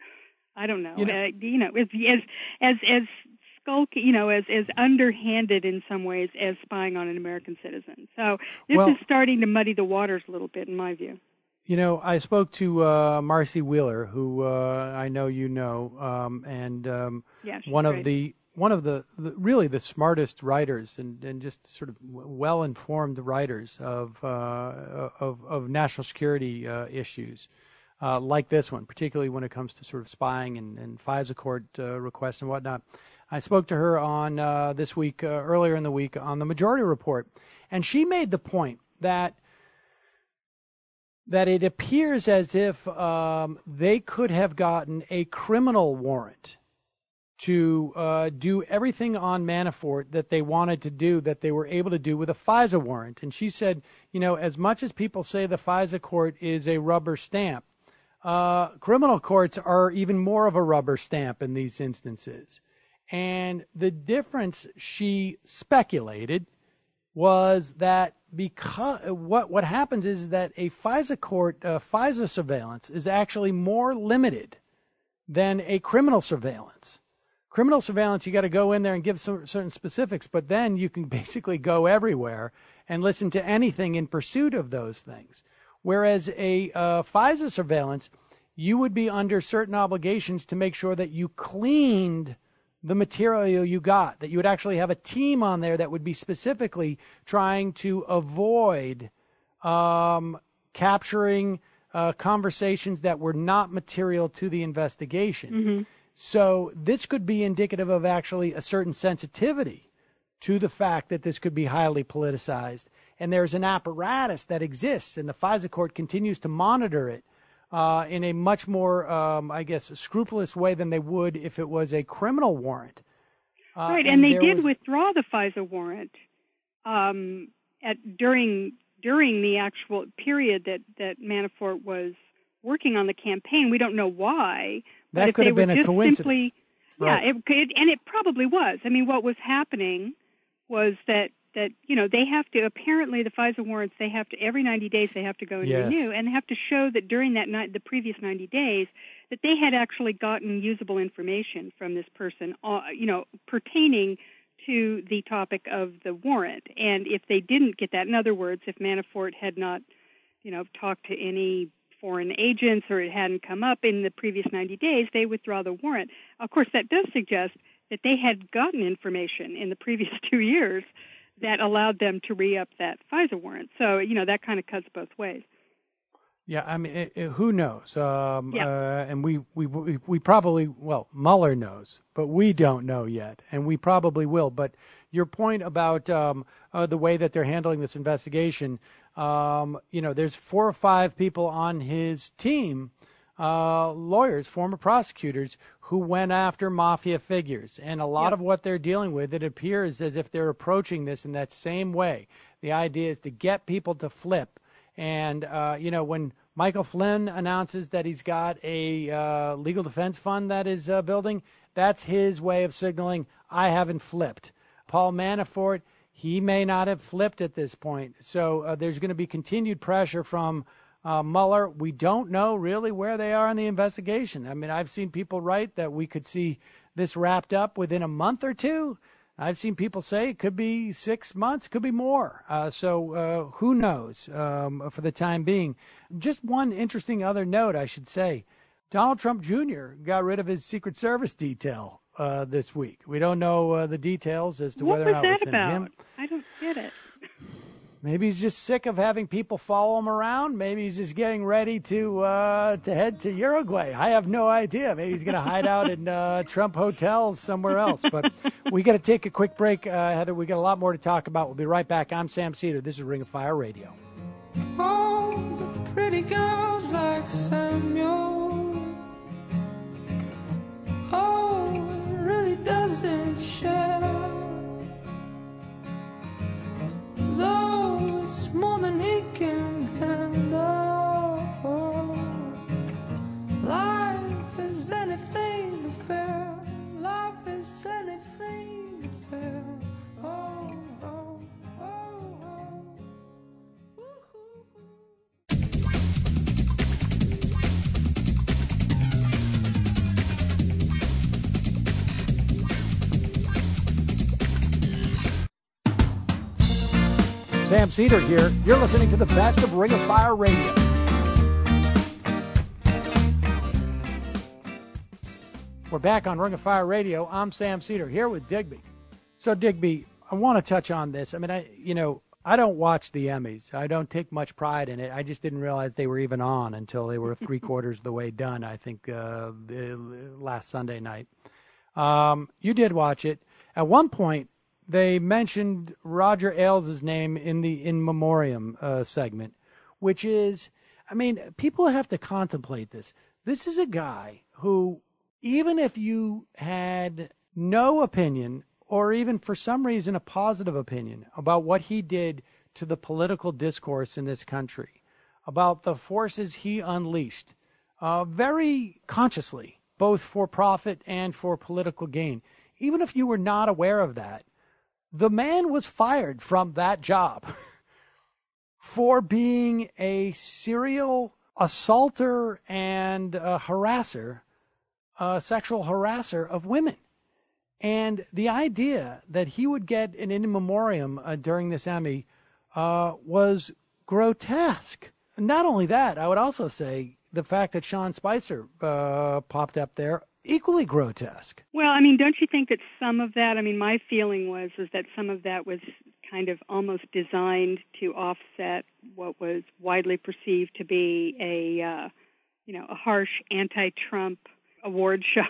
[SPEAKER 2] I don't know, you know, uh, you know as as as, as skulk, you know, as as underhanded in some ways as spying on an American citizen. So this
[SPEAKER 1] well,
[SPEAKER 2] is starting to muddy the waters a little bit, in my view.
[SPEAKER 1] You know, I spoke to uh, Marcy Wheeler, who uh, I know you know, um, and um,
[SPEAKER 2] yeah,
[SPEAKER 1] one
[SPEAKER 2] great.
[SPEAKER 1] of the one of the, the really the smartest writers and, and just sort of well informed writers of uh, of of national security uh, issues uh, like this one, particularly when it comes to sort of spying and, and FISA court uh, requests and whatnot. I spoke to her on uh, this week, uh, earlier in the week, on the Majority Report, and she made the point that. that it appears as if um, they could have gotten a criminal warrant to uh, do everything on Manafort that they wanted to do, that they were able to do with a FISA warrant. And she said, you know, as much as people say the FISA court is a rubber stamp, uh, criminal courts are even more of a rubber stamp in these instances. And the difference, she speculated, was that because what what happens is that a FISA court, uh, FISA surveillance is actually more limited than a criminal surveillance. Criminal surveillance, you got to go in there and give some certain specifics, but then you can basically go everywhere and listen to anything in pursuit of those things. Whereas a uh, FISA surveillance, you would be under certain obligations to make sure that you cleaned the material you got, that you would actually have a team on there that would be specifically trying to avoid um, capturing uh, conversations that were not material to the investigation.
[SPEAKER 2] Mm-hmm.
[SPEAKER 1] So this could be indicative of actually a certain sensitivity to the fact that this could be highly politicized. And there's an apparatus that exists, and the FISA court continues to monitor it Uh, in a much more, um, I guess, scrupulous way than they would if it was a criminal warrant.
[SPEAKER 2] Uh, right, and, and they did
[SPEAKER 1] was...
[SPEAKER 2] withdraw the FISA warrant um, at during during the actual period that, that Manafort was working on the campaign. We don't know why.
[SPEAKER 1] That
[SPEAKER 2] but if
[SPEAKER 1] could
[SPEAKER 2] they
[SPEAKER 1] have been
[SPEAKER 2] were
[SPEAKER 1] a
[SPEAKER 2] just
[SPEAKER 1] coincidence.
[SPEAKER 2] Simply,
[SPEAKER 1] right.
[SPEAKER 2] Yeah, it, it, and it probably was. I mean, what was happening was that that, you know, they have to, apparently the FISA warrants, they have to, every ninety days they have to go and
[SPEAKER 1] yes.
[SPEAKER 2] renew, and they have to show that during that ni- the previous ninety days that they had actually gotten usable information from this person, uh, you know, pertaining to the topic of the warrant. And if they didn't get that, in other words, if Manafort had not, you know, talked to any foreign agents or it hadn't come up in the previous ninety days, they withdraw the warrant. Of course, that does suggest that they had gotten information in the previous two years that allowed them to re-up that FISA warrant. So, you know, that kind of cuts both ways.
[SPEAKER 1] Yeah, I mean, it, it, who knows? Um,
[SPEAKER 2] yeah.
[SPEAKER 1] uh, and we, we we we probably, well, Mueller knows, but we don't know yet, and we probably will. But your point about um, uh, the way that they're handling this investigation, um, you know, there's four or five people on his team, uh, lawyers, former prosecutors, who went after mafia figures. And a lot
[SPEAKER 2] Yep.
[SPEAKER 1] of what they're dealing with, it appears as if they're approaching this in that same way. The idea is to get people to flip. And, uh, you know, when Michael Flynn announces that he's got a uh, legal defense fund that is uh, building, that's his way of signaling, I haven't flipped. Paul Manafort, he may not have flipped at this point. So uh, there's going to be continued pressure from uh, Mueller. We don't know really where they are in the investigation. I mean, I've seen people write that we could see this wrapped up within a month or two. I've seen people say it could be six months, could be more. Uh, so uh, who knows um, for the time being. Just one interesting other note, I should say. Donald Trump Junior got rid of his Secret Service detail uh, this week. We don't know uh, the details as to
[SPEAKER 2] What
[SPEAKER 1] whether or
[SPEAKER 2] was
[SPEAKER 1] not it was
[SPEAKER 2] that
[SPEAKER 1] sent to
[SPEAKER 2] about?
[SPEAKER 1] him.
[SPEAKER 2] I don't get it.
[SPEAKER 1] Maybe he's just sick of having people follow him around. Maybe he's just getting ready to uh, to head to Uruguay. I have no idea. Maybe he's going to hide out in uh, Trump hotels somewhere else. But we got to take a quick break, uh, Heather. We got a lot more to talk about. We'll be right back. I'm Sam Cedar. This is Ring of Fire Radio.
[SPEAKER 3] Oh, the pretty girls like Samuel. Oh, it really doesn't show. Though it's more than he can handle. Life is anything but fair. Life is anything but fair. Oh, oh, oh, oh.
[SPEAKER 1] Sam Cedar here. You're listening to the best of Ring of Fire Radio. We're back on Ring of Fire Radio. I'm Sam Cedar here with Digby. So Digby, I want to touch on this. I mean, I you know, I don't watch the Emmys. I don't take much pride in it. I just didn't realize they were even on until they were three quarters of the way done, I think, uh, the, last Sunday night. Um, you did watch it. At one point, they mentioned Roger Ailes' name in the in memoriam uh, segment, which is, I mean, people have to contemplate this. This is a guy who, even if you had no opinion, or even for some reason a positive opinion about what he did to the political discourse in this country, about the forces he unleashed, uh, very consciously, both for profit and for political gain, even if you were not aware of that, the man was fired from that job for being a serial assaulter and a harasser, a sexual harasser of women. And the idea that he would get an in memoriam uh, during this Emmy uh, was grotesque. Not only that, I would also say the fact that Sean Spicer uh, popped up there, equally grotesque.
[SPEAKER 2] Well, I mean, don't you think that some of that, I mean, my feeling was is that some of that was kind of almost designed to offset what was widely perceived to be a, uh, you know, a harsh anti-Trump award show.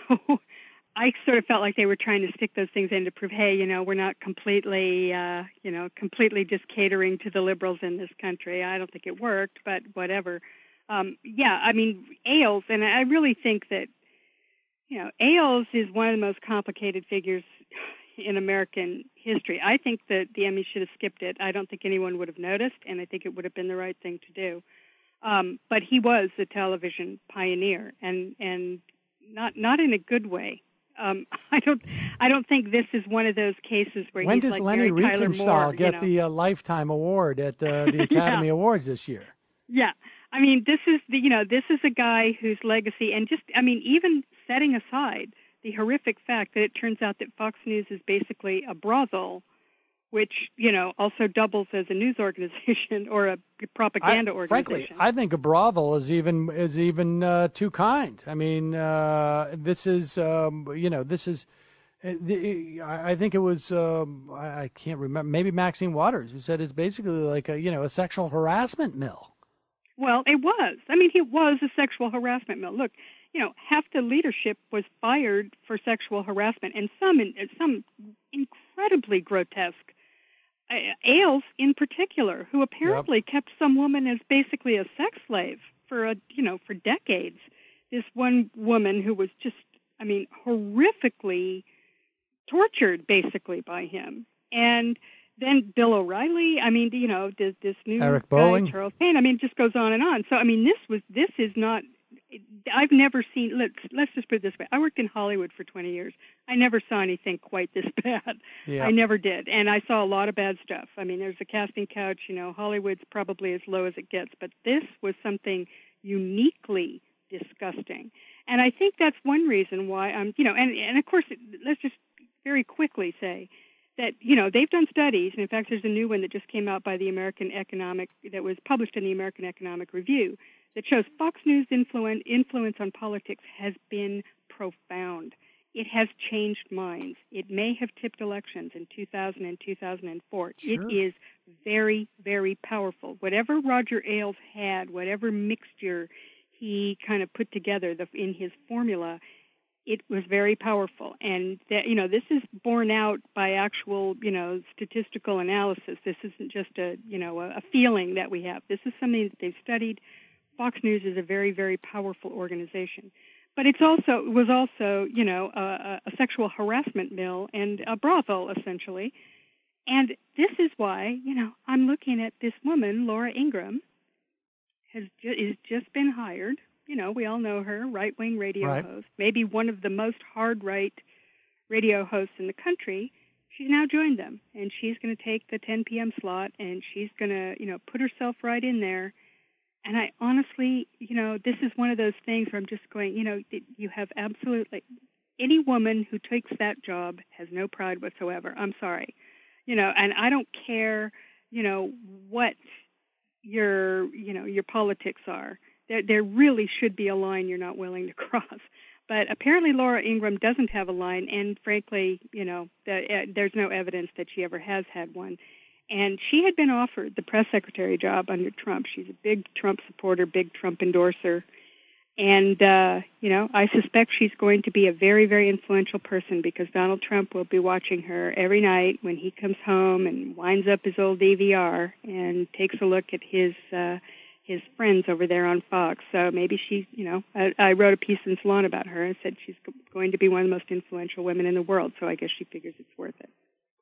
[SPEAKER 2] I sort of felt like they were trying to stick those things in to prove, hey, you know, we're not completely, uh, you know, completely just catering to the liberals in this country. I don't think it worked, but whatever. Um, yeah, I mean, Ailes, and I really think that, you know, Ailes is one of the most complicated figures in American history. I think that the Emmy should have skipped it. I don't think anyone would have noticed, and I think it would have been the right thing to do. Um, but he was a television pioneer, and and not not in a good way. Um, I don't I don't think this is one of those cases where
[SPEAKER 1] when
[SPEAKER 2] he's
[SPEAKER 1] does
[SPEAKER 2] like
[SPEAKER 1] Lenny
[SPEAKER 2] Mary Tyler
[SPEAKER 1] Riefenstahl
[SPEAKER 2] Moore,
[SPEAKER 1] get
[SPEAKER 2] you know?
[SPEAKER 1] the uh, Lifetime Award at uh, the Academy
[SPEAKER 2] Yeah.
[SPEAKER 1] Awards this year?
[SPEAKER 2] Yeah. I mean, this is the, you know, this is a guy whose legacy, and just, I mean, even setting aside the horrific fact that it turns out that Fox News is basically a brothel, which, you know, also doubles as a news organization or a propaganda
[SPEAKER 1] I,
[SPEAKER 2] organization.
[SPEAKER 1] Frankly, I think a brothel is even is even uh, too kind. I mean, uh, this is, um, you know, this is. uh, The, I think it was um, I I can't remember. Maybe Maxine Waters who said it's basically like a you know a sexual harassment mill.
[SPEAKER 2] Well, it was. I mean, it was a sexual harassment mill. Look, you know, half the leadership was fired for sexual harassment, and some in, some incredibly grotesque. Uh, Ailes, in particular, who apparently yep. kept some woman as basically a sex slave for a you know for decades. This one woman who was just, I mean, horrifically tortured, basically, by him. And then Bill O'Reilly, I mean, you know, this, this new
[SPEAKER 1] Eric
[SPEAKER 2] guy,
[SPEAKER 1] Bolling.
[SPEAKER 2] Charles Payne, I mean, it just goes on and on. So, I mean, this was, this is not, I've never seen, let's, let's just put it this way. I worked in Hollywood for twenty years. I never saw anything quite this bad.
[SPEAKER 1] Yeah.
[SPEAKER 2] I never did. And I saw a lot of bad stuff. I mean, there's a casting couch, you know, Hollywood's probably as low as it gets, but this was something uniquely disgusting. And I think that's one reason why I'm, you know, and, and of course, let's just very quickly say that, you know, they've done studies, and in fact, there's a new one that just came out by the American Economic, that was published in the American Economic Review, that shows Fox News' influence, influence on politics has been profound. It has changed minds. It may have tipped elections in two thousand and two thousand four.
[SPEAKER 1] Sure.
[SPEAKER 2] It is very, very powerful. Whatever Roger Ailes had, whatever mixture he kind of put together the, in his formula, it was very powerful. And that, you know, this is borne out by actual, you know, statistical analysis. This isn't just a, you know, a, a feeling that we have. This is something that they've studied. Fox News is a very, very powerful organization. But it's also, it was also, you know, a, a sexual harassment mill and a brothel, essentially. And this is why, you know, I'm looking at this woman, Laura Ingraham, has ju- is just been hired. You know, we all know her, right-wing radio
[SPEAKER 1] Right.
[SPEAKER 2] host, maybe one of the most hard-right radio hosts in the country. She's now joined them, and she's going to take the ten p.m. slot, and she's going to, you know, put herself right in there. And I honestly, you know, this is one of those things where I'm just going, you know, you have absolutely, any woman who takes that job has no pride whatsoever. I'm sorry. You know, and I don't care, you know, what your, you know, your politics are. There, there really should be a line you're not willing to cross. But apparently Laura Ingraham doesn't have a line, and frankly, you know, the, uh, there's no evidence that she ever has had one. And she had been offered the press secretary job under Trump. She's a big Trump supporter, big Trump endorser. And, uh, you know, I suspect she's going to be a very, very influential person because Donald Trump will be watching her every night when he comes home and winds up his old D V R and takes a look at his uh, his friends over there on Fox. So maybe she, you know, I, I wrote a piece in Salon about her and said she's going to be one of the most influential women in the world. So I guess she figures it's worth it.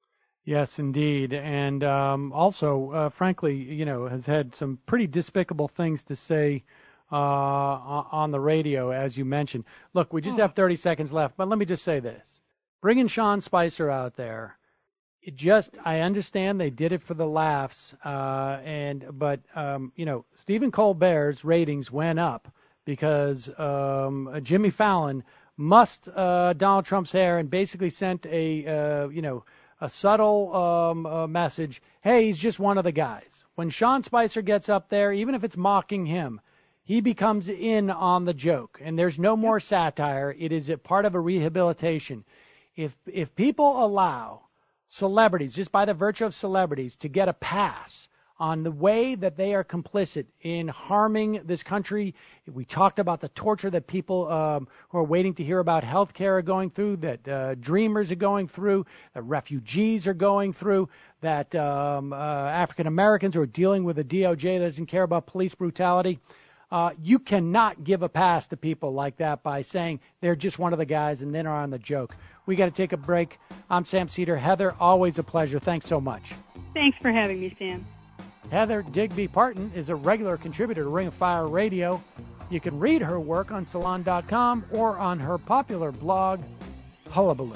[SPEAKER 1] Yes, indeed. And um, also, uh, frankly, you know, has had some pretty despicable things to say uh, on the radio, as you mentioned. Look, we just have thirty seconds left, but let me just say this. Bringing Sean Spicer out there, it just, I understand they did it for the laughs, uh, and but, um, you know, Stephen Colbert's ratings went up because um, Jimmy Fallon mussed uh, Donald Trump's hair and basically sent a, uh, you know, a subtle um, uh, message, hey, he's just one of the guys. When Sean Spicer gets up there, even if it's mocking him, he becomes in on the joke, and there's no more satire. It is a part of a rehabilitation. If if people allow celebrities, just by the virtue of celebrities, to get a pass on the way that they are complicit in harming this country. We talked about the torture that people um, who are waiting to hear about health care are going through, that uh, dreamers are going through, that refugees are going through, that um, uh, African Americans who are dealing with a D O J that doesn't care about police brutality. Uh, you cannot give a pass to people like that by saying they're just one of the guys and then are on the joke. We got to take a break. I'm Sam Seder. Heather, always a pleasure. Thanks so much.
[SPEAKER 2] Thanks for having me, Sam.
[SPEAKER 1] Heather Digby Parton is a regular contributor to Ring of Fire Radio. You can read her work on Salon dot com or on her popular blog, Hullabaloo.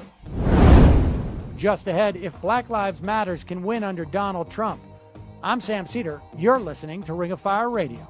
[SPEAKER 1] Just ahead, if Black Lives Matters can win under Donald Trump. I'm Sam Seder. You're listening to Ring of Fire Radio.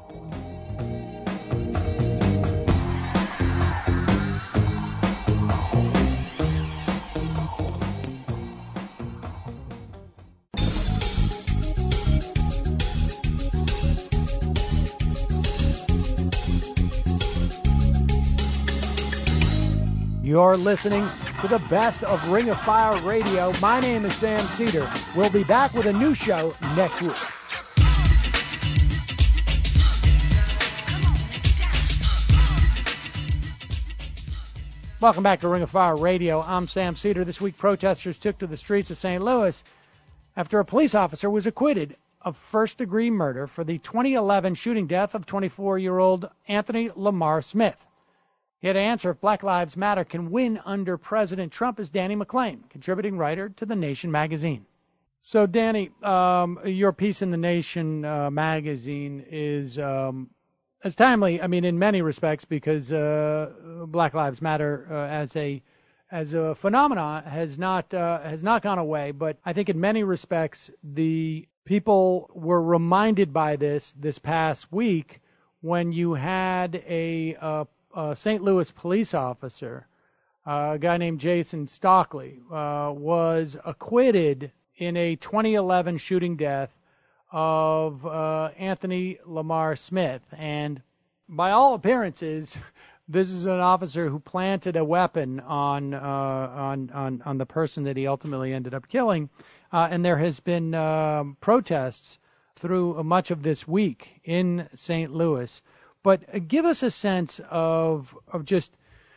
[SPEAKER 1] You're listening to the best of Ring of Fire Radio. My name is Sam Seder. We'll be back with a new show next week. Welcome back to Ring of Fire Radio. I'm Sam Seder. This week, protesters took to the streets of Saint Louis after a police officer was acquitted of first-degree murder for the twenty eleven shooting death of twenty-four-year-old Anthony Lamar Smith. Here to answer if Black Lives Matter can win under President Trump is Danny McClain, contributing writer to The Nation magazine. So, Danny, um, your piece in The Nation uh, magazine is um, as timely, I mean, in many respects, because uh, Black Lives Matter uh, as a as a phenomenon has not uh, has not gone away. But I think in many respects, the people were reminded by this this past week when you had a, uh, a Saint Louis police officer, uh, a guy named Jason Stockley, uh, was acquitted in a twenty eleven shooting death of uh, Anthony Lamar Smith. And by all appearances, this is an officer who planted a weapon on uh, on, on on the person that he ultimately ended up killing. Uh, and there has been um, protests through much of this week in Saint Louis. But uh, give us a sense of of just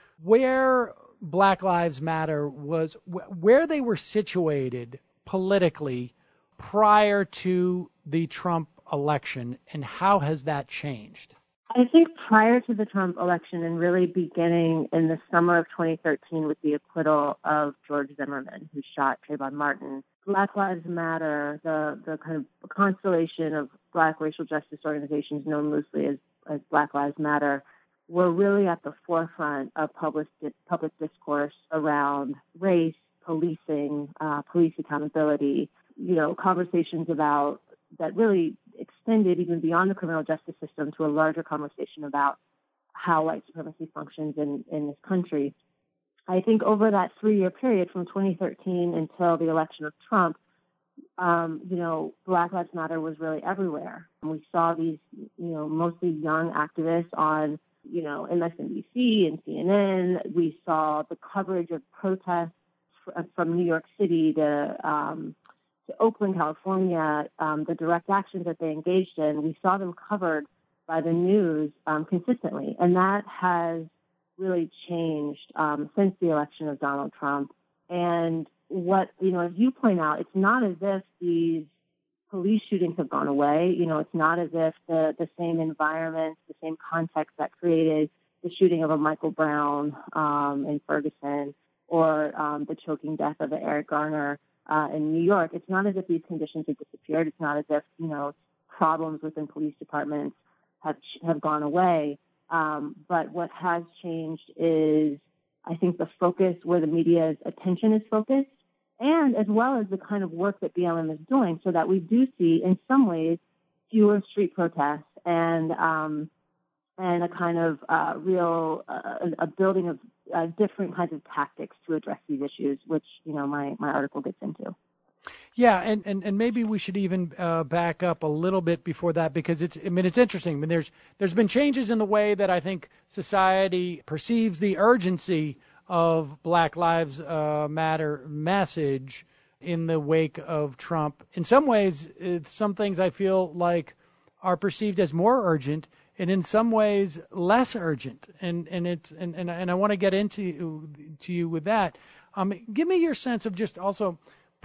[SPEAKER 1] where Black Lives Matter was, wh- where they were situated politically prior to the Trump election, and how has that changed?
[SPEAKER 6] I think prior to the Trump election and really beginning in the summer of twenty thirteen with the acquittal of George Zimmerman, who shot Trayvon Martin, Black Lives Matter, the, the kind of constellation of Black racial justice organizations known loosely as, as Black Lives Matter, were really at the forefront of public, public discourse around race, policing, uh, police accountability, you know, conversations about that really extended even beyond the criminal justice system to a larger conversation about how white supremacy functions in, in this country. I think over that three-year period from twenty thirteen until the election of Trump, um, you know, Black Lives Matter was really everywhere. And we saw these, you know, mostly young activists on, you know, M S N B C and C N N. We saw the coverage of protests from New York City to, um, to Oakland, California, um, the direct actions that they engaged in. We saw them covered by the news um, consistently, and that has really changed um, since the election of Donald Trump. And what, you know, as you point out, it's not as if these police shootings have gone away. You know, it's not as if the, the same environment, the same context that created the shooting of a Michael Brown um, in Ferguson or um, the choking death of Eric Garner uh, in New York. It's not as if these conditions have disappeared. It's not as if, you know, problems within police departments have have gone away. Um, but what has changed is, I think, the focus where the media's attention is focused, and as well as the kind of work that B L M is doing, so that we do see, in some ways, fewer street protests and um, and a kind of uh, real uh, a building of uh, different kinds of tactics to address these issues, which, you know, my, my article gets into.
[SPEAKER 1] Yeah, and, and, and maybe we should even uh, back up a little bit before that, because it's I mean it's interesting. I mean, there's there's been changes in the way that I think society perceives the urgency of Black Lives uh, Matter message in the wake of Trump. In some ways, it's, some things I feel like are perceived as more urgent, and in some ways less urgent. And and it's and and, and I want to get into to you with that. Um, give me your sense of just also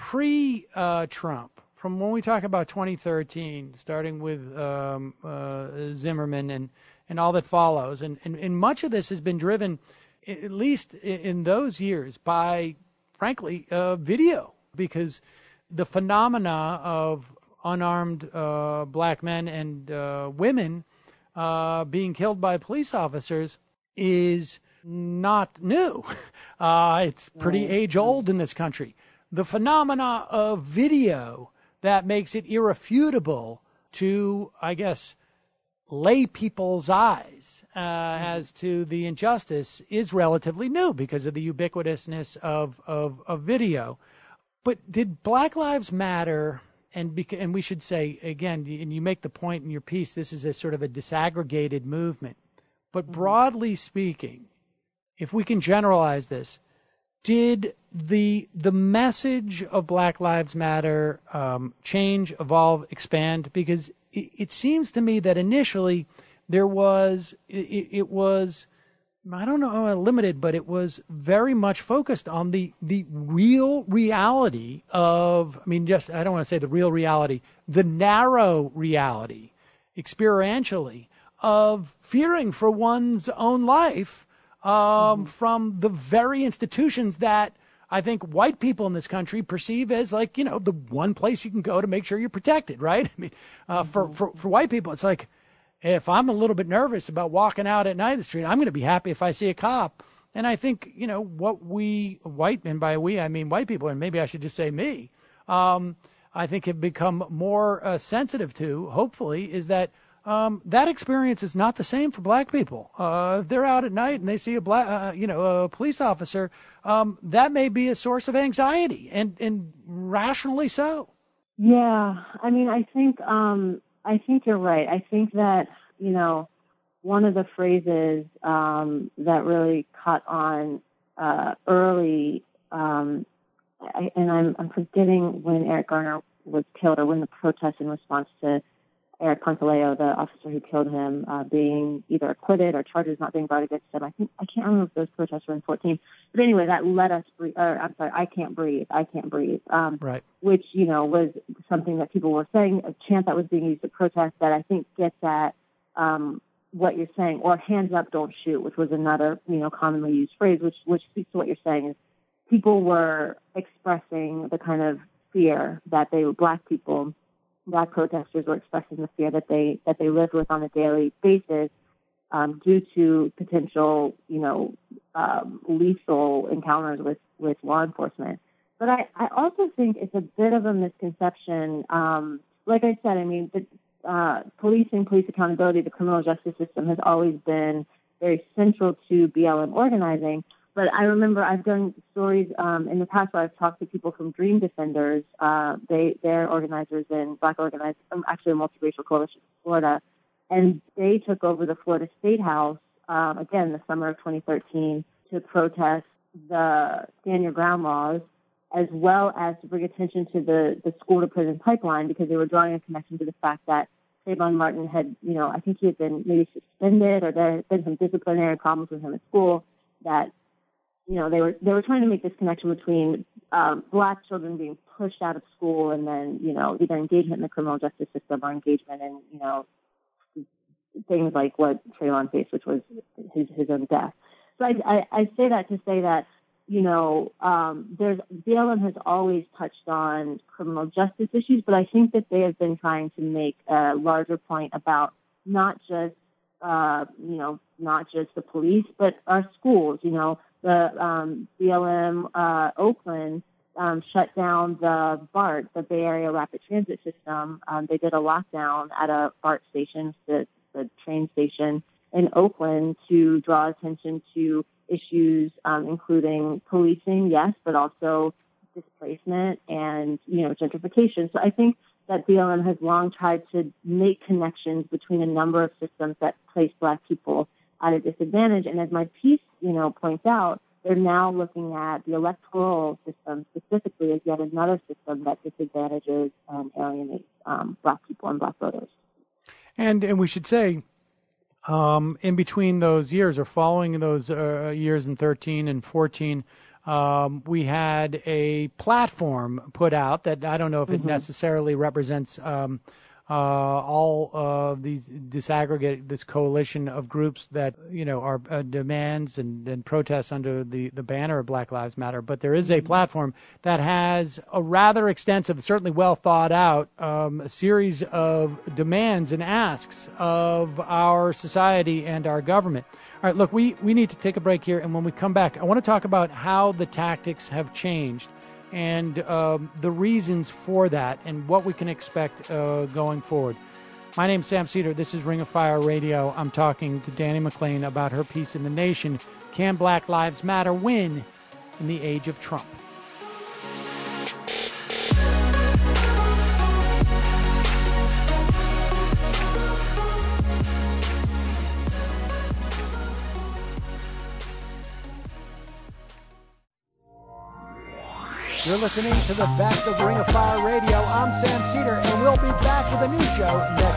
[SPEAKER 1] pre-Trump, uh, from when we talk about twenty thirteen, starting with um, uh, Zimmerman and, and all that follows. And, and, and much of this has been driven, at least in, in those years, by, frankly, uh, video, because the phenomena of unarmed uh, black men and uh, women uh, being killed by police officers is not new. Uh, it's pretty age-old in this country. The phenomena of video that makes it irrefutable to, I guess, lay people's eyes uh, mm-hmm. as to the injustice is relatively new because of the ubiquitousness of, of, of video. But did Black Lives Matter, and beca- and we should say, again, and you make the point in your piece, this is a sort of a disaggregated movement. But mm-hmm. broadly speaking, if we can generalize this, did the the message of Black Lives Matter um, change, evolve, expand? Because it, it seems to me that initially there was, it, it was, I don't know, limited, but it was very much focused on the, the real reality of, I mean, just, I don't want to say the real reality, the narrow reality, experientially, of fearing for one's own life um, mm-hmm. from the very institutions that I think white people in this country perceive as like, you know, the one place you can go to make sure you're protected, right? I mean, uh, mm-hmm. for, for, for white people, it's like, if I'm a little bit nervous about walking out at night in the street, I'm going to be happy if I see a cop. And I think, you know, what we white, and by we, I mean white people, and maybe I should just say me, um, I think have become more uh, sensitive to, hopefully, is that um, that experience is not the same for black people. Uh, if they're out at night and they see a black, uh, you know, a police officer, um, that may be a source of anxiety, and, and rationally so.
[SPEAKER 6] Yeah, I mean, I think um, I think you're right. I think that, you know, one of the phrases um, that really caught on uh, early, um, I, and I'm, I'm forgetting when Eric Garner was killed, or when the protest in response to Eric Pantaleo, the officer who killed him, uh, being either acquitted or charges not being brought against him. I think I can't remember if those protests were in fourteen, but anyway, that let us breathe. Or I'm sorry, I can't breathe. I can't breathe. Um,
[SPEAKER 1] right.
[SPEAKER 6] Which, you know, was something that people were saying, a chant that was being used to protest that I think gets at um, what you're saying, or hands up, don't shoot, which was another, you know, commonly used phrase, which which speaks to what you're saying. Is people were expressing the kind of fear that they were, black people. Black protesters were expressing the fear that they that they lived with on a daily basis um, due to potential, you know, um, lethal encounters with, with law enforcement. But I, I also think it's a bit of a misconception. Um, like I said, I mean, the, uh, policing, police accountability, the criminal justice system has always been very central to B L M organizing. But I remember I've done stories um, in the past where I've talked to people from Dream Defenders. Uh, they, they're organizers in Black Organized, um, actually a multiracial coalition in Florida. And they took over the Florida State House, um, again, the summer of twenty thirteen, to protest the Stand Your Ground laws, as well as to bring attention to the, the school-to-prison pipeline, because they were drawing a connection to the fact that Trayvon Martin had, you know, I think he had been maybe suspended, or there had been some disciplinary problems with him at school, that you know, they were they were trying to make this connection between um, black children being pushed out of school and then, you know, either engagement in the criminal justice system or engagement in, you know, things like what Trayvon faced, which was his, his own death. So I, I, I say that to say that, you know, um, there's B L M has always touched on criminal justice issues, but I think that they have been trying to make a larger point about not just, uh, you know, not just the police, but our schools, you know. The um, B L M uh, Oakland um, shut down the BART, the Bay Area Rapid Transit System. Um, they did a lockdown at a BART station, the, the train station in Oakland, to draw attention to issues um, including policing, yes, but also displacement and, you know, gentrification. So I think that B L M has long tried to make connections between a number of systems that place black people at a disadvantage. And as my piece, you know, points out, they're now looking at the electoral system specifically as yet another system that disadvantages and alienates um, black people and black voters.
[SPEAKER 1] And and we should say, um, in between those years, or following those uh, years in thirteen and fourteen, um, we had a platform put out that I don't know if it mm-hmm. necessarily represents um, Uh, all uh, these disaggregate this coalition of groups that, you know, are uh, demands and, and protests under the, the banner of Black Lives Matter. But there is a platform that has a rather extensive, certainly well thought out, um, a series of demands and asks of our society and our government. All right, look, we, we need to take a break here. And when we come back, I want to talk about how the tactics have changed and um, the reasons for that and what we can expect uh, going forward. My name's Sam Seder. This is Ring of Fire Radio. I'm talking to Danny McClain about her piece in The Nation, Can Black Lives Matter Win in the Age of Trump? You're listening to the best of Ring of Fire Radio. I'm Sam Seder, and we'll be back with a new show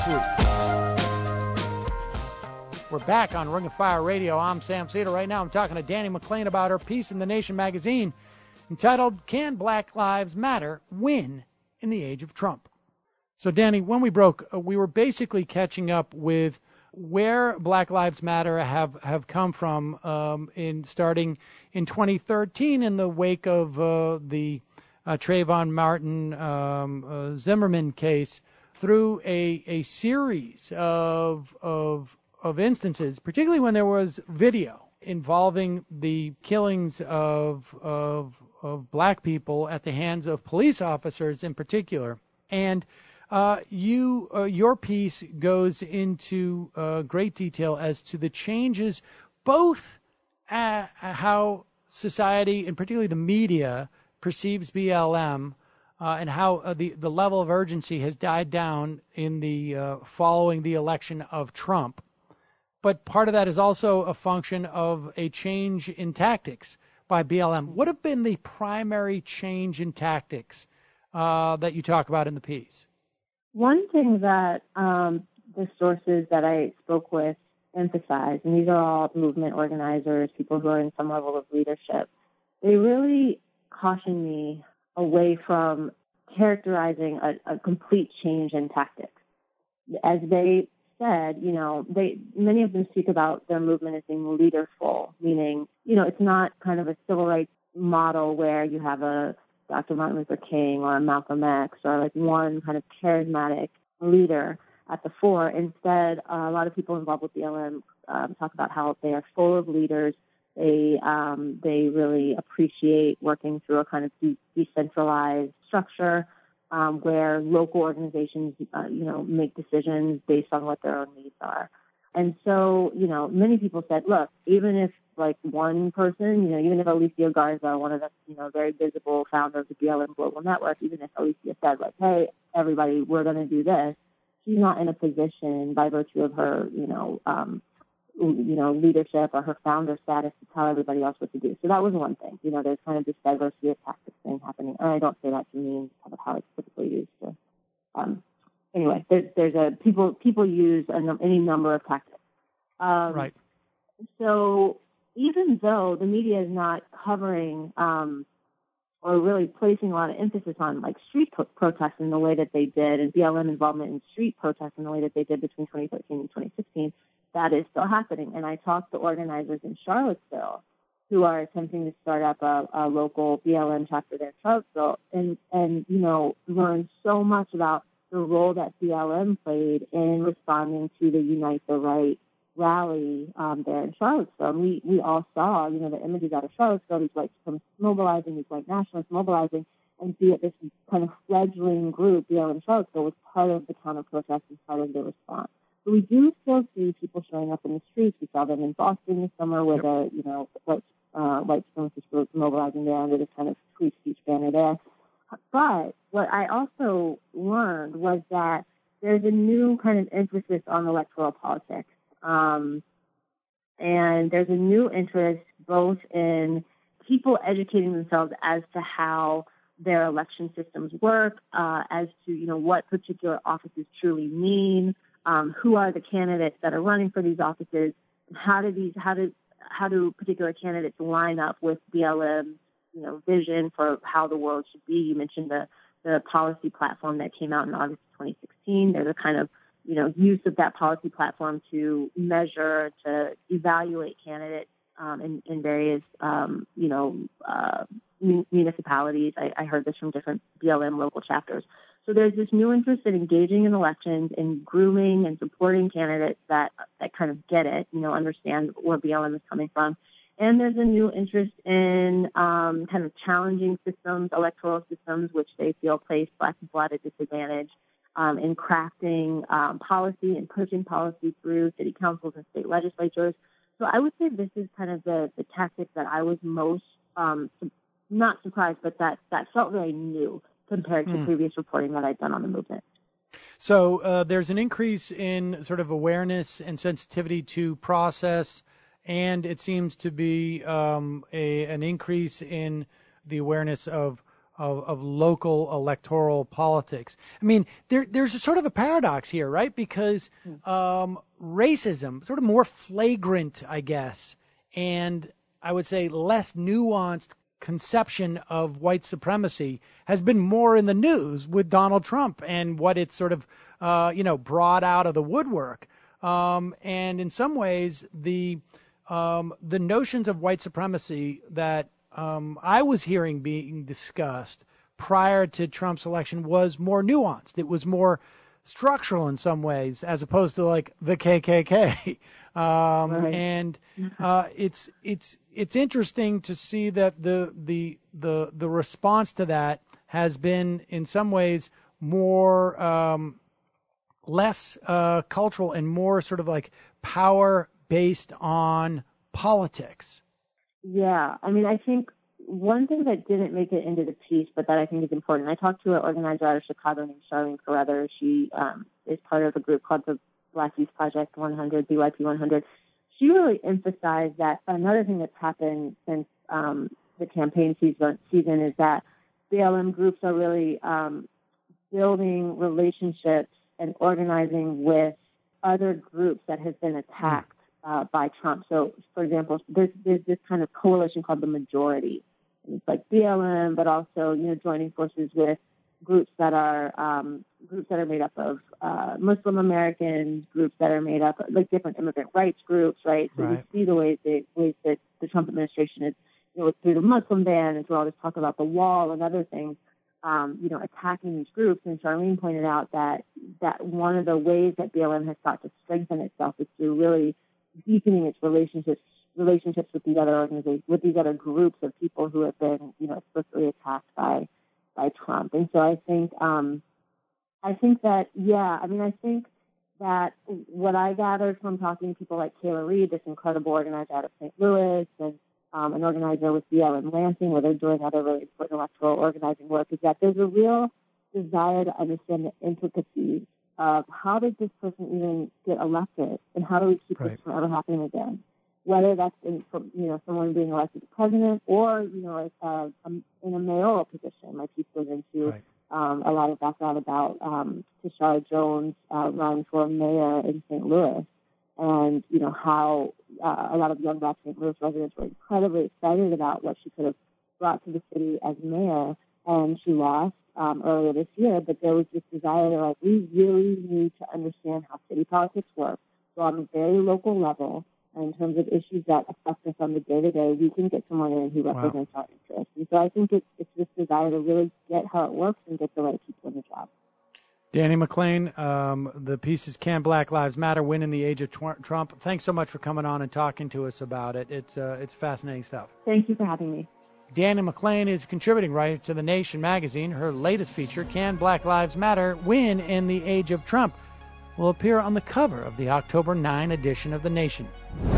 [SPEAKER 1] next week. We're back on Ring of Fire Radio. I'm Sam Seder. Right now I'm talking to Danny McClain about her piece in The Nation magazine entitled, Can Black Lives Matter Win in the Age of Trump? So, Danny, when we broke, uh, we were basically catching up with where Black Lives Matter have, have come from um, in starting in twenty thirteen in the wake of uh, the uh, Trayvon Martin um, uh, Zimmerman case, through a a series of of of instances, particularly when there was video involving the killings of of of black people at the hands of police officers in particular. And uh, you uh, your piece goes into uh, great detail as to the changes, both at how society and particularly the media perceives B L M, uh, and how uh, the the level of urgency has died down in the uh, following the election of Trump. But part of that is also a function of a change in tactics by B L M. What have been the primary change in tactics uh, that you talk about in the piece?
[SPEAKER 6] One thing that um, the sources that I spoke with emphasize, and these are all movement organizers, people who are in some level of leadership, they really caution me away from characterizing a, a complete change in tactics. As they said, you know, they many of them speak about their movement as being leaderful, meaning, you know, it's not kind of a civil rights model where you have a Doctor Martin Luther King or a Malcolm X or like one kind of charismatic leader at the fore. Instead, uh, a lot of people involved with B L M um, talk about how they are full of leaders. They um, they really appreciate working through a kind of de- decentralized structure um, where local organizations, uh, you know, make decisions based on what their own needs are. And so, you know, many people said, look, even if like one person, you know, even if Alicia Garza, one of the, you know, very visible founders of the B L M Global Network, even if Alicia said like, hey, everybody, we're going to do this, she's not in a position by virtue of her, you know, um, you know, leadership or her founder status to tell everybody else what to do. So that was one thing. You know, there's kind of this diversity of tactics thing happening. And I don't say that to mean kind of how it's typically used to. Um, anyway, there's, there's a people people use a, any number of tactics. Um,
[SPEAKER 1] right.
[SPEAKER 6] So even though the media is not covering um, or really placing a lot of emphasis on like street pro- protests in the way that they did, and B L M involvement in street protests in the way that they did between twenty thirteen and twenty sixteen, that is still happening. And I talked to organizers in Charlottesville who are attempting to start up a, a local B L M chapter there in Charlottesville, and, and, you know, learned so much about the role that B L M played in responding to the Unite the Right rally um, there in Charlottesville. And we, we all saw, you know, the images out of Charlottesville, these white supremacists mobilizing, these white nationalists mobilizing, and see that this kind of fledgling group, B L M Charlottesville, was part of the counter-protest and part of the response. So we do still see people showing up in the streets. We saw them in Boston this summer with a, you know, white, uh, white supremacist group mobilizing there under this kind of free speech banner there. But what I also learned was that there's a new kind of emphasis on electoral politics. Um, and there's a new interest both in people educating themselves as to how their election systems work, uh, as to, you know, what particular offices truly mean, um, who are the candidates that are running for these offices, how do these, how do, how do particular candidates line up with B L M's, you know, vision for how the world should be. You mentioned the, the policy platform that came out in August of twenty sixteen. There's a kind of, you know, use of that policy platform to measure, to evaluate candidates um, in, in various, um, you know, uh, municipalities. I, I heard this from different B L M local chapters. So there's this new interest in engaging in elections and grooming and supporting candidates that, that kind of get it, you know, understand where B L M is coming from. And there's a new interest in um, kind of challenging systems, electoral systems, which they feel place Black people at a disadvantage, um, in crafting um, policy and pushing policy through city councils and state legislatures. So I would say this is kind of the, the tactic that I was most, um, not surprised, but that, that felt very new compared to mm. previous reporting that I'd done on the movement.
[SPEAKER 1] So uh, there's an increase in sort of awareness and sensitivity to process, and it seems to be um, a, an increase in the awareness of, of of local electoral politics. I mean, there there's a sort of a paradox here, right? Because um, racism, sort of more flagrant, I guess, and I would say less nuanced conception of white supremacy has been more in the news with Donald Trump and what it's sort of, uh, you know, brought out of the woodwork. Um, and in some ways, the um, the notions of white supremacy that um, I was hearing being discussed prior to Trump's election was more nuanced. It was more structural in some ways, as opposed to like the K K K. Um, right. And uh, it's it's it's interesting to see that the the the the response to that has been in some ways more um, less uh, cultural and more sort of like power based on politics.
[SPEAKER 6] Yeah, I mean, I think one thing that didn't make it into the piece, but that I think is important, I talked to an organizer out of Chicago named Charlene Carruthers. She um, is part of a group called the Black Youth Project one hundred, B Y P one hundred. She really emphasized that another thing that's happened since um, the campaign season, season is that B L M groups are really um, building relationships and organizing with other groups that have been attacked uh, by Trump. So, for example, there's, there's this kind of coalition called the Majority. And it's like B L M, but also, you know, joining forces with groups that are um, groups that are made up of uh, Muslim Americans, groups that are made up of like different immigrant rights groups, right? So right. you see the ways that ways that the Trump administration is, you know, through the Muslim ban, and through all this talk about the wall and other things, um, you know, attacking these groups. And Charlene pointed out that that one of the ways that B L M has sought to strengthen itself is through really deepening its relationships relationships with these other organizations, with these other groups of people who have been, you know, explicitly attacked by by Trump. And so I think, um, I think that, yeah, I mean, I think that what I gathered from talking to people like Kayla Reed, this incredible organizer out of Saint Louis, and um, an organizer with B L M Lansing, where they're doing other really important electoral organizing work, is that there's a real desire to understand the intricacies of how did this person even get elected, and how do we keep right. this from ever happening again? Whether that's in, you know, someone being elected president, or, you know, uh, in a mayoral position. My piece goes into right. um, a lot of background about um, Tashara Jones uh, running for mayor in Saint Louis, and, you know, how uh, a lot of young Black Saint Louis residents were incredibly excited about what she could have brought to the city as mayor, and she lost um, earlier this year. But there was this desire to, like, we really need to understand how city politics work. So on a very local level, in terms of issues that affect us on the day-to-day, we can get someone in who represents wow. our interests. And so I think it's, it's this desire to really get how it works and get the right people in the job.
[SPEAKER 1] Danny McLean, um, the piece is Can Black Lives Matter? Win in the Age of Tw- Trump. Thanks so much for coming on and talking to us about it. It's uh, it's fascinating stuff.
[SPEAKER 6] Thank you for having me.
[SPEAKER 1] Danny McLean is a contributing writer to The Nation magazine. Her latest feature, Can Black Lives Matter? Win in the Age of Trump, will appear on the cover of the October ninth edition of The Nation.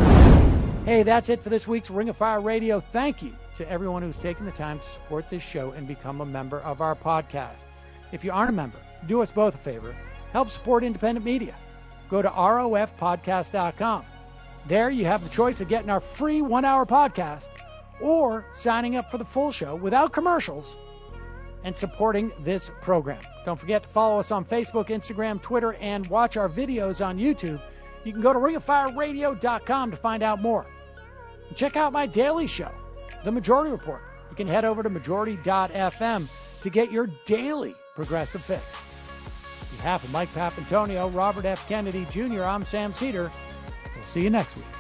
[SPEAKER 1] Hey, that's it for this week's Ring of Fire Radio. Thank you to everyone who's taken the time to support this show and become a member of our podcast. If you aren't a member, do us both a favor. Help support independent media. Go to R O F podcast dot com. There you have the choice of getting our free one-hour podcast or signing up for the full show without commercials and supporting this program. Don't forget to follow us on Facebook, Instagram, Twitter, and watch our videos on YouTube. You can go to ring of fire radio dot com to find out more. And check out my daily show, The Majority Report. You can head over to majority dot f m to get your daily progressive fix. On behalf of Mike Papantonio, Robert F. Kennedy Junior, I'm Sam Cedar. We'll see you next week.